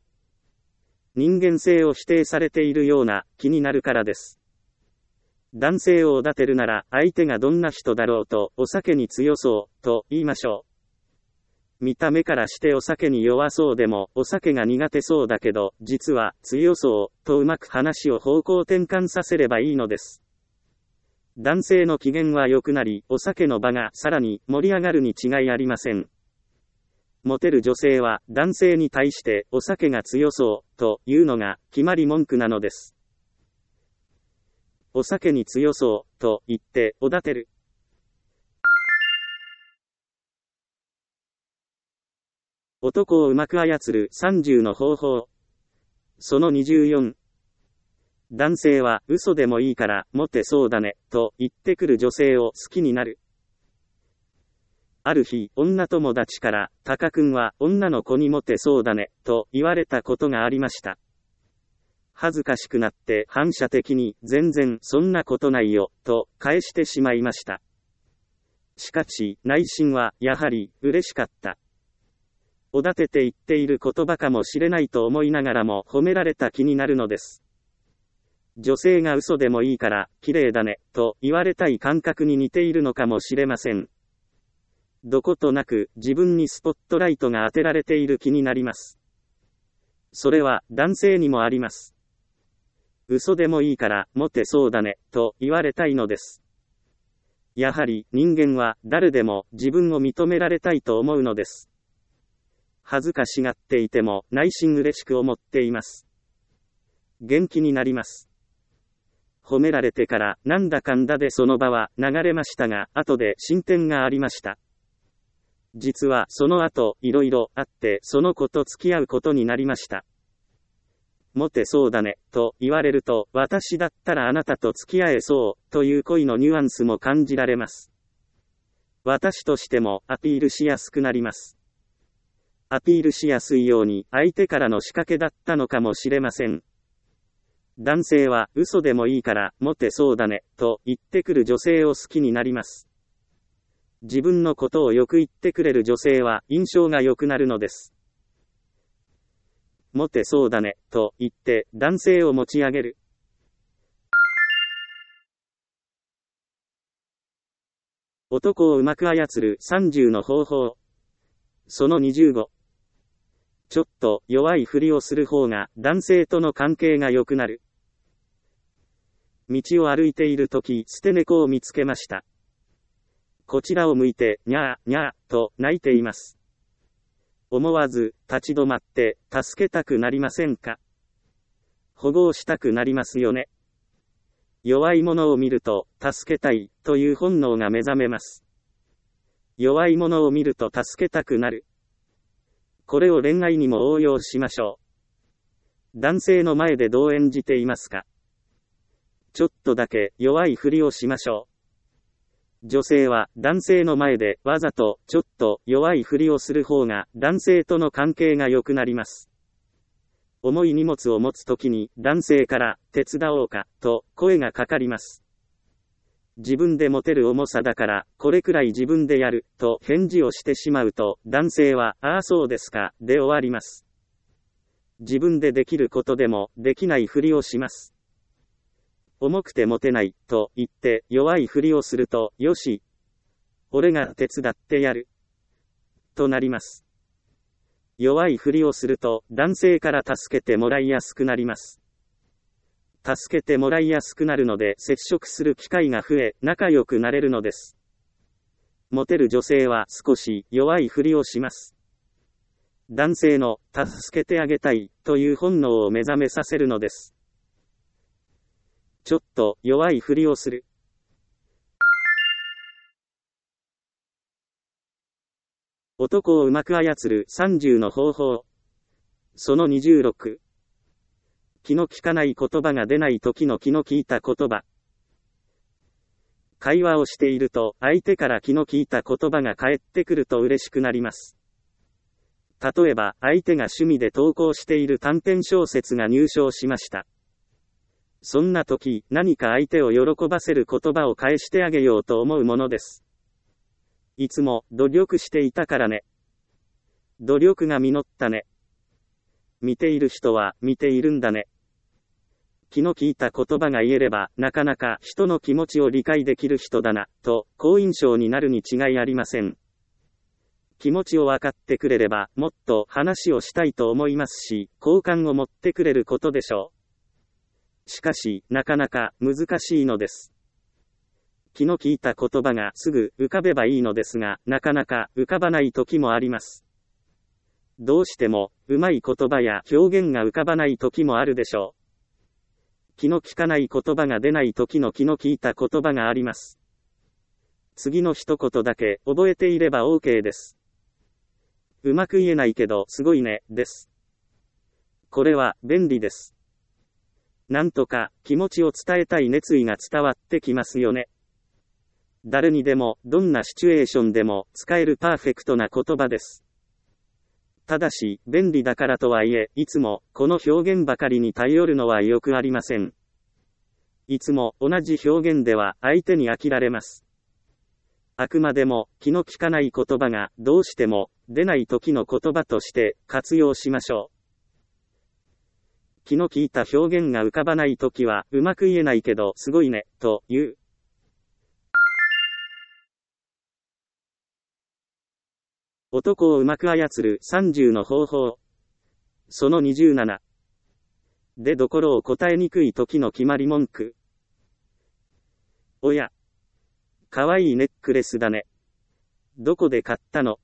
人間性を否定されているような気になるからです。男性をおだてるなら、相手がどんな人だろうと、お酒に強そうと言いましょう。見た目からしてお酒に弱そうでも、お酒が苦手そうだけど、実は強そうとうまく話を方向転換させればいいのです。男性の機嫌は良くなり、お酒の場がさらに盛り上がるに違いありません。モテる女性は男性に対してお酒が強そうというのが決まり文句なのです。お酒に強そうと言っておだてる。男をうまく操るさんじゅうの方法。そのにじゅうよん。男性は嘘でもいいからモテそうだねと言ってくる女性を好きになる。ある日、女友達から、タカ君は女の子にモテそうだねと言われたことがありました。恥ずかしくなって反射的に全然そんなことないよと返してしまいました。しかし内心はやはり嬉しかった。おだてて言っている言葉かもしれないと思いながらも褒められた気になるのです。女性が嘘でもいいから綺麗だねと言われたい感覚に似ているのかもしれません。どことなく自分にスポットライトが当てられている気になります。それは男性にもあります。嘘でもいいからモテそうだねと言われたいのです。やはり人間は誰でも自分を認められたいと思うのです。恥ずかしがっていても内心嬉しく思っています。元気になります。 褒められてからなんだかんだでその場は流れましたが、後で進展がありました。実はその後、いろいろあって、その子と付き合うことになりました。モテそうだね、と言われると、私だったらあなたと付き合えそう、という恋のニュアンスも感じられます。私としてもアピールしやすくなります。アピールしやすいように、相手からの仕掛けだったのかもしれません。男性は嘘でもいいから、モテそうだね、と言ってくる女性を好きになります。自分のことをよく言ってくれる女性は印象が良くなるのです。モテそうだね、と言って男性を持ち上げる。男をうまく操るさんじゅうの方法。そのにじゅうご。ちょっと弱いふりをする方が男性との関係が良くなる。道を歩いているとき、捨て猫を見つけました。こちらを向いて、にゃー、にゃー、と鳴いています。思わず、立ち止まって、助けたくなりませんか？保護をしたくなりますよね。弱いものを見ると、助けたい、という本能が目覚めます。弱いものを見ると助けたくなる。これを恋愛にも応用しましょう。男性の前でどう演じていますか？ちょっとだけ弱いふりをしましょう。女性は男性の前でわざとちょっと弱いふりをする方が男性との関係が良くなります。重い荷物を持つときに男性から手伝おうかと声がかかります。自分で持てる重さだからこれくらい自分でやると返事をしてしまうと男性はああそうですかで終わります。自分でできることでもできないふりをします。重くて持てないと言って弱いふりをすると、よし、俺が手伝ってやるとなります。弱いふりをすると男性から助けてもらいやすくなります。助けてもらいやすくなるので接触する機会が増え、仲良くなれるのです。モテる女性は少し弱いふりをします。男性の助けてあげたいという本能を目覚めさせるのです。ちょっと弱いふりをする。男をうまく操るさんじゅうの方法。そのにじゅうろく。気の利かない言葉が出ない時の気の利いた言葉。会話をしていると相手から気の利いた言葉が返ってくると嬉しくなります。例えば相手が趣味で投稿している短編小説が入賞しました。そんな時、何か相手を喜ばせる言葉を返してあげようと思うものです。いつも努力していたからね。努力が実ったね。見ている人は見ているんだね。気の利いた言葉が言えれば、なかなか人の気持ちを理解できる人だな、と好印象になるに違いありません。気持ちを分かってくれれば、もっと話をしたいと思いますし、好感を持ってくれることでしょう。しかし、なかなか難しいのです。気の利いた言葉がすぐ浮かべばいいのですが、なかなか浮かばない時もあります。どうしても、うまい言葉や表現が浮かばない時もあるでしょう。気の利かない言葉が出ない時の気の利いた言葉があります。次の一言だけ覚えていれば OK です。うまく言えないけどすごいね、です。これは便利です。なんとか気持ちを伝えたい熱意が伝わってきますよね。誰にでもどんなシチュエーションでも使えるパーフェクトな言葉です。ただし便利だからとはいえ、いつもこの表現ばかりに頼るのはよくありません。いつも同じ表現では相手に飽きられます。あくまでも気の利かない言葉がどうしても出ない時の言葉として活用しましょう。気の利いた表現が浮かばないときは、うまく言えないけどすごいね、という。男をうまく操るさんじゅうの方法。そのにじゅうなな。でどころを答えにくいときの決まり文句。おや。かわいいネックレスだね。どこで買ったの？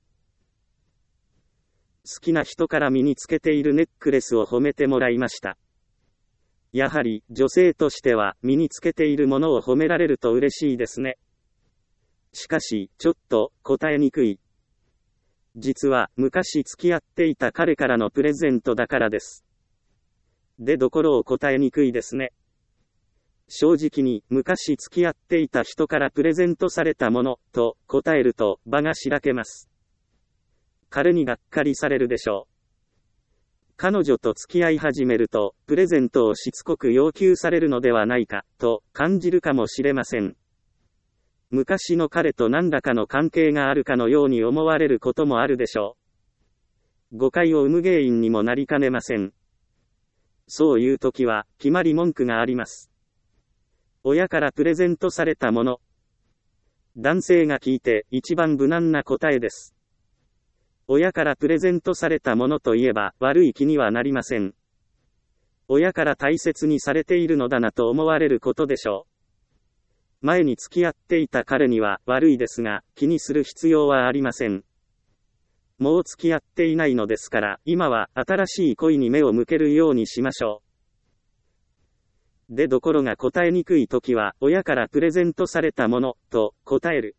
好きな人から身につけているネックレスを褒めてもらいました。 やはり、女性としては、身につけているものを褒められると嬉しいですね。しかし、ちょっと、答えにくい。実は、昔付き合っていた彼からのプレゼントだからです。でどころを答えにくいですね。正直に、昔付き合っていた人からプレゼントされたもの、と答えると、場がしらけます。彼にがっかりされるでしょう。彼女と付き合い始めると、プレゼントをしつこく要求されるのではないか、と感じるかもしれません。昔の彼と何らかの関係があるかのように思われることもあるでしょう。誤解を生む原因にもなりかねません。そういう時は、決まり文句があります。親からプレゼントされたもの。男性が聞いて一番無難な答えです。親からプレゼントされたものといえば悪い気にはなりません。親から大切にされているのだなと思われることでしょう。前に付き合っていた彼には悪いですが、気にする必要はありません。もう付き合っていないのですから、今は新しい恋に目を向けるようにしましょう。でどころが答えにくいときは、親からプレゼントされたもの、と答える。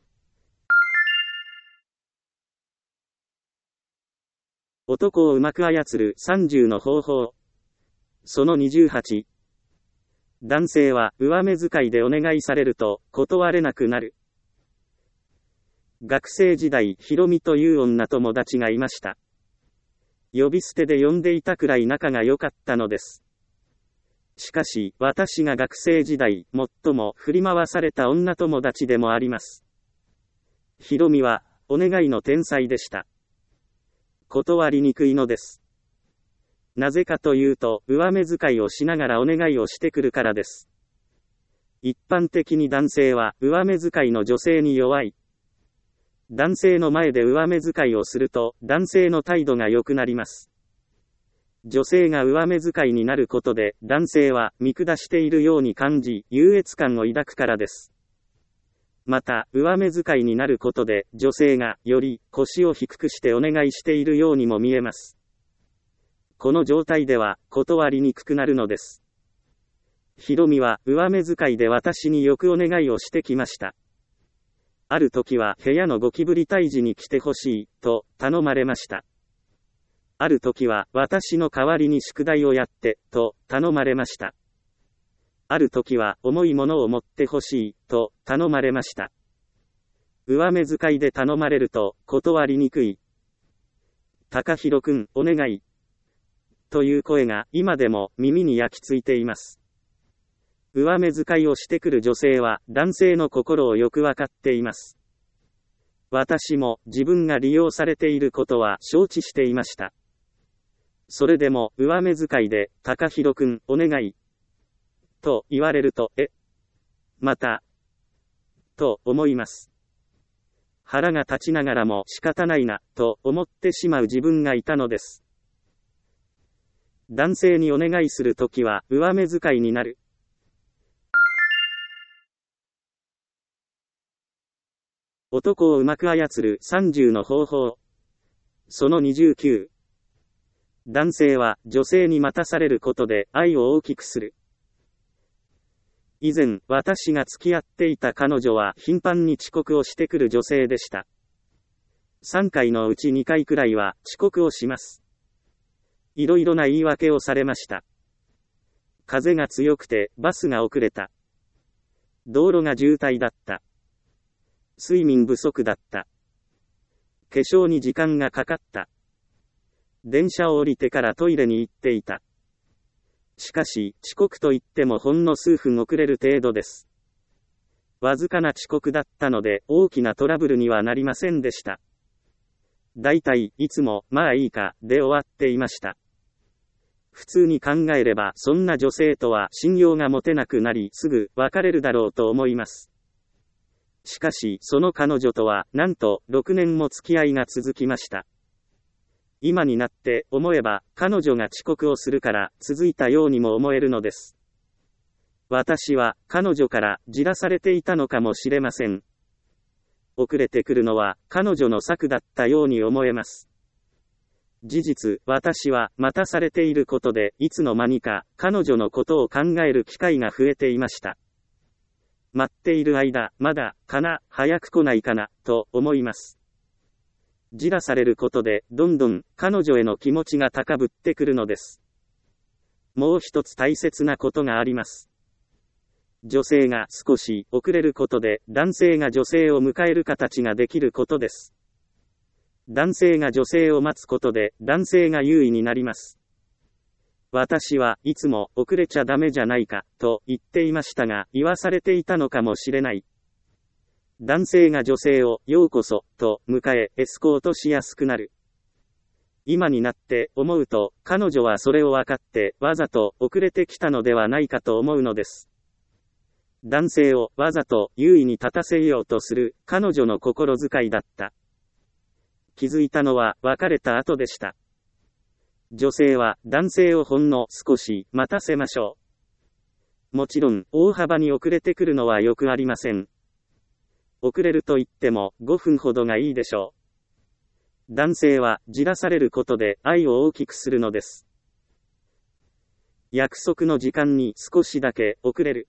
男をうまく操るさんじゅうの方法。そのにじゅうはち。男性は上目遣いでお願いされると断れなくなる。学生時代、ひろみという女友達がいました。呼び捨てで呼んでいたくらい仲が良かったのです。しかし、私が学生時代、最も振り回された女友達でもあります。ひろみは、お願いの天才でした。断りにくいのです。なぜかというと、上目遣いをしながらお願いをしてくるからです。一般的に男性は、上目遣いの女性に弱い。男性の前で上目遣いをすると、男性の態度が良くなります。女性が上目遣いになることで、男性は見下しているように感じ、優越感を抱くからです。また、上目遣いになることで、女性が、より、腰を低くしてお願いしているようにも見えます。この状態では、断りにくくなるのです。ひろみは、上目遣いで私によくお願いをしてきました。ある時は、部屋のゴキブリ退治に来てほしい、と、頼まれました。ある時は、私の代わりに宿題をやって、と、頼まれました。ある時は、重いものを持ってほしい、と、頼まれました。上目遣いで頼まれると、断りにくい。高弘くん、お願い。という声が、今でも、耳に焼き付いています。上目遣いをしてくる女性は、男性の心をよくわかっています。私も、自分が利用されていることは、承知していました。それでも、上目遣いで、高弘くん、お願い。と言われると、え、また、と思います。腹が立ちながらも仕方ないな、と思ってしまう自分がいたのです。男性にお願いするときは、上目遣いになる。男をうまく操るさんじゅうの方法。そのにじゅうきゅう。男性は女性に待たされることで愛を大きくする。以前、私が付き合っていた彼女は頻繁に遅刻をしてくる女性でした。さんかいのうちにかいくらいは遅刻をします。いろいろな言い訳をされました。風が強くてバスが遅れた。道路が渋滞だった。睡眠不足だった。化粧に時間がかかった。電車を降りてからトイレに行っていた。しかし、遅刻といってもほんの数分遅れる程度です。わずかな遅刻だったので、大きなトラブルにはなりませんでした。だいたい、いつも、まあいいか、で終わっていました。普通に考えれば、そんな女性とは信用が持てなくなり、すぐ、別れるだろうと思います。しかし、その彼女とは、なんと、ろくねんも付き合いが続きました。今になって思えば、彼女が遅刻をするから続いたようにも思えるのです。私は彼女からじらされていたのかもしれません。遅れてくるのは彼女の策だったように思えます。 事実、私は待たされていることで、いつの間にか彼女のことを考える機会が増えていました。待っている間、まだかな、早く来ないかな、と思います。じらされることで、どんどん彼女への気持ちが高ぶってくるのです。もう一つ大切なことがあります。女性が少し遅れることで、男性が女性を迎える形ができることです。男性が女性を待つことで、男性が優位になります。私はいつも遅れちゃダメじゃないか、と言っていましたが、言わされていたのかもしれない。男性が女性を、ようこそ、と迎え、エスコートしやすくなる。今になって思うと、彼女はそれを分かって、わざと遅れてきたのではないかと思うのです。男性をわざと優位に立たせようとする、彼女の心遣いだった。気づいたのは別れた後でした。女性は男性をほんの少し待たせましょう。もちろん大幅に遅れてくるのはよくありません。遅れると言ってもごふんほどがいいでしょう。男性はじらされることで愛を大きくするのです。約束の時間に少しだけ遅れる。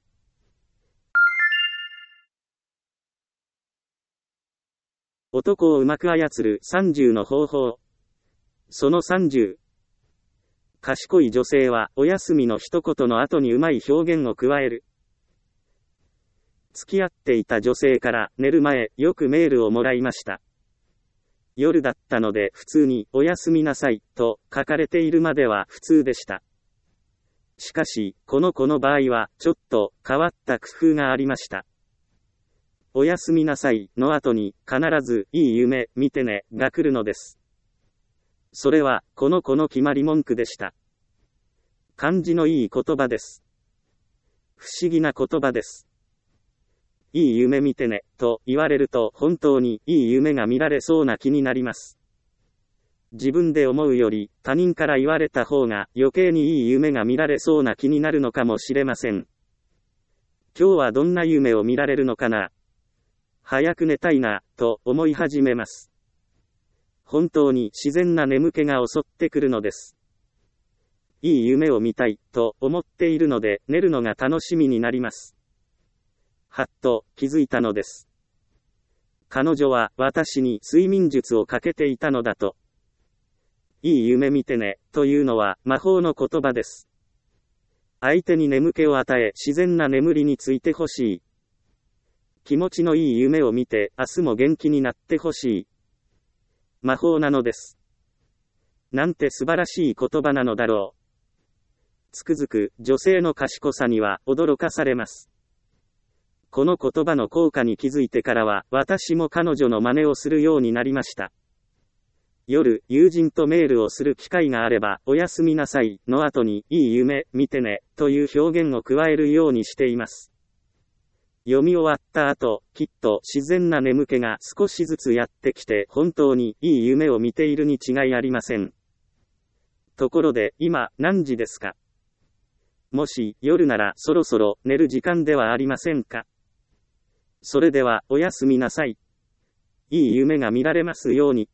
男をうまく操るさんじゅうの方法。そのさんじゅう。賢い女性はお休みの一言の後にうまい表現を加える。付き合っていた女性から寝る前よくメールをもらいました。夜だったので普通におやすみなさいと書かれているまでは普通でした。しかし、この子の場合はちょっと変わった工夫がありました。おやすみなさいの後に必ずいい夢見てねが来るのです。それはこの子の決まり文句でした。感じのいい言葉です。不思議な言葉です。いい夢見てねと言われると本当にいい夢が見られそうな気になります。自分で思うより他人から言われた方が余計にいい夢が見られそうな気になるのかもしれません。今日はどんな夢を見られるのかな。早く寝たいな、と思い始めます。本当に自然な眠気が襲ってくるのです。いい夢を見たい、と思っているので、寝るのが楽しみになります。はっと気づいたのです。彼女は私に睡眠術をかけていたのだと。いい夢見てね、というのは魔法の言葉です。相手に眠気を与え、自然な眠りについてほしい。気持ちのいい夢を見て、明日も元気になってほしい。魔法なのです。なんて素晴らしい言葉なのだろう。つくづく、女性の賢さには驚かされます。この言葉の効果に気づいてからは、私も彼女の真似をするようになりました。夜、友人とメールをする機会があれば、おやすみなさいの後に、いい夢見てね、という表現を加えるようにしています。読み終わった後、きっと自然な眠気が少しずつやってきて本当にいい夢を見ているに違いありません。ところで、今何時ですか？もし夜ならそろそろ寝る時間ではありませんか？それではおやすみなさい。いい夢が見られますように。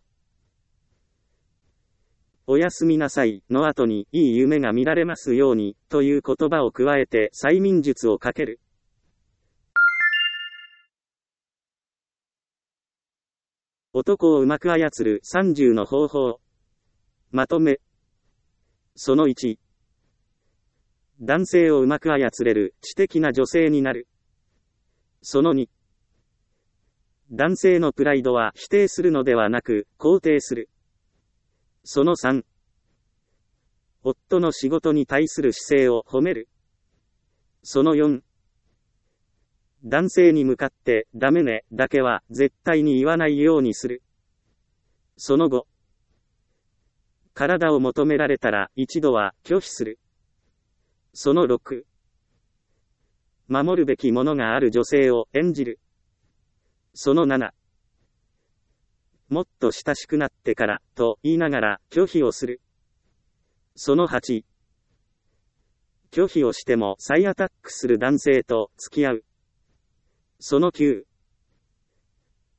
おやすみなさいの後にいい夢が見られますようにという言葉を加えて催眠術をかける。男をうまく操るさんじゅうの方法。まとめ。そのいち。男性をうまく操れる知的な女性になる。そのに。男性のプライドは否定するのではなく肯定する。そのさん。夫の仕事に対する姿勢を褒める。そのよん。男性に向かって、ダメね、だけは絶対に言わないようにする。そのご。体を求められたら一度は拒否する。そのろく。守るべきものがある女性を演じる。そのなな。もっと親しくなってから、と言いながら拒否をする。そのはち。拒否をしても再アタックする男性と付き合う。そのきゅう。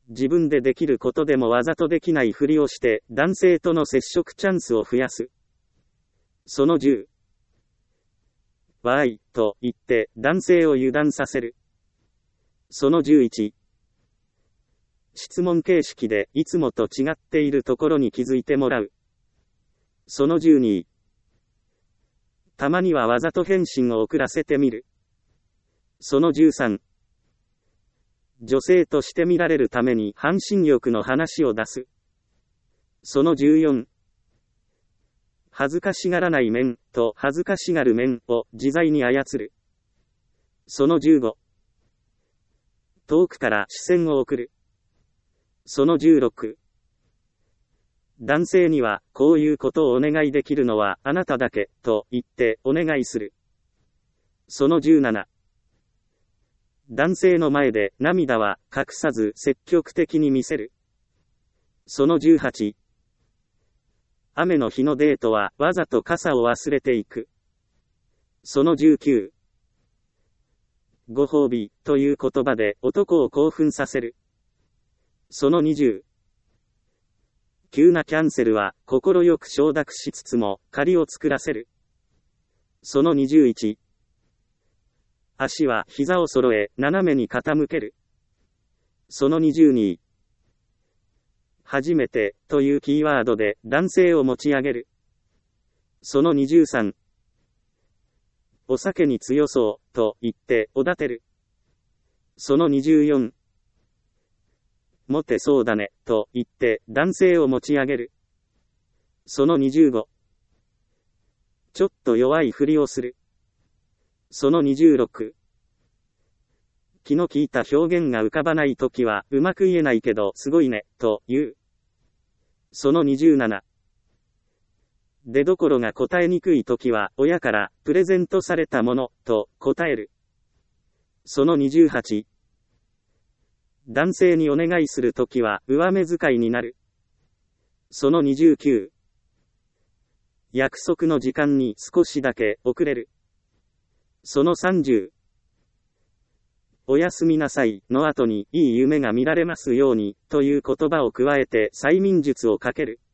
自分でできることでもわざとできないふりをして、男性との接触チャンスを増やす。そのじゅう。わーい、と言って、男性を油断させる。そのじゅういち。質問形式で、いつもと違っているところに気づいてもらう。そのじゅうに。たまにはわざと返信を遅らせてみる。そのじゅうさん。女性として見られるために半身浴の話を出す。そのじゅうよん。恥ずかしがらない面と恥ずかしがる面を自在に操る。そのじゅうご。遠くから視線を送る。そのじゅうろく。男性にはこういうことをお願いできるのはあなただけと言ってお願いする。そのじゅうなな。男性の前で涙は隠さず積極的に見せる。そのじゅうはち。雨の日のデートはわざと傘を忘れていく。そのじゅうきゅう。ご褒美という言葉で男を興奮させる。そのにじゅう。急なキャンセルは心よく承諾しつつも借りを作らせる。そのにじゅういち。足は膝を揃え斜めに傾ける。そのにじゅうに。初めてというキーワードで男性を持ち上げる。そのにじゅうさん。お酒に強そうと言っておだてる。そのにじゅうよん。モテそうだねと言って男性を持ち上げる。そのにじゅうご。ちょっと弱いふりをする。そのにじゅうろく。気の利いた表現が浮かばないときはうまく言えないけどすごいねと言う。そのにじゅうなな。出どころが答えにくいときは親からプレゼントされたものと答える。そのにじゅうはち。男性にお願いするときは上目遣いになる。そのにじゅうきゅう。約束の時間に少しだけ遅れる。そのさんじゅう。おやすみなさいの後にいい夢が見られますようにという言葉を加えて催眠術をかける。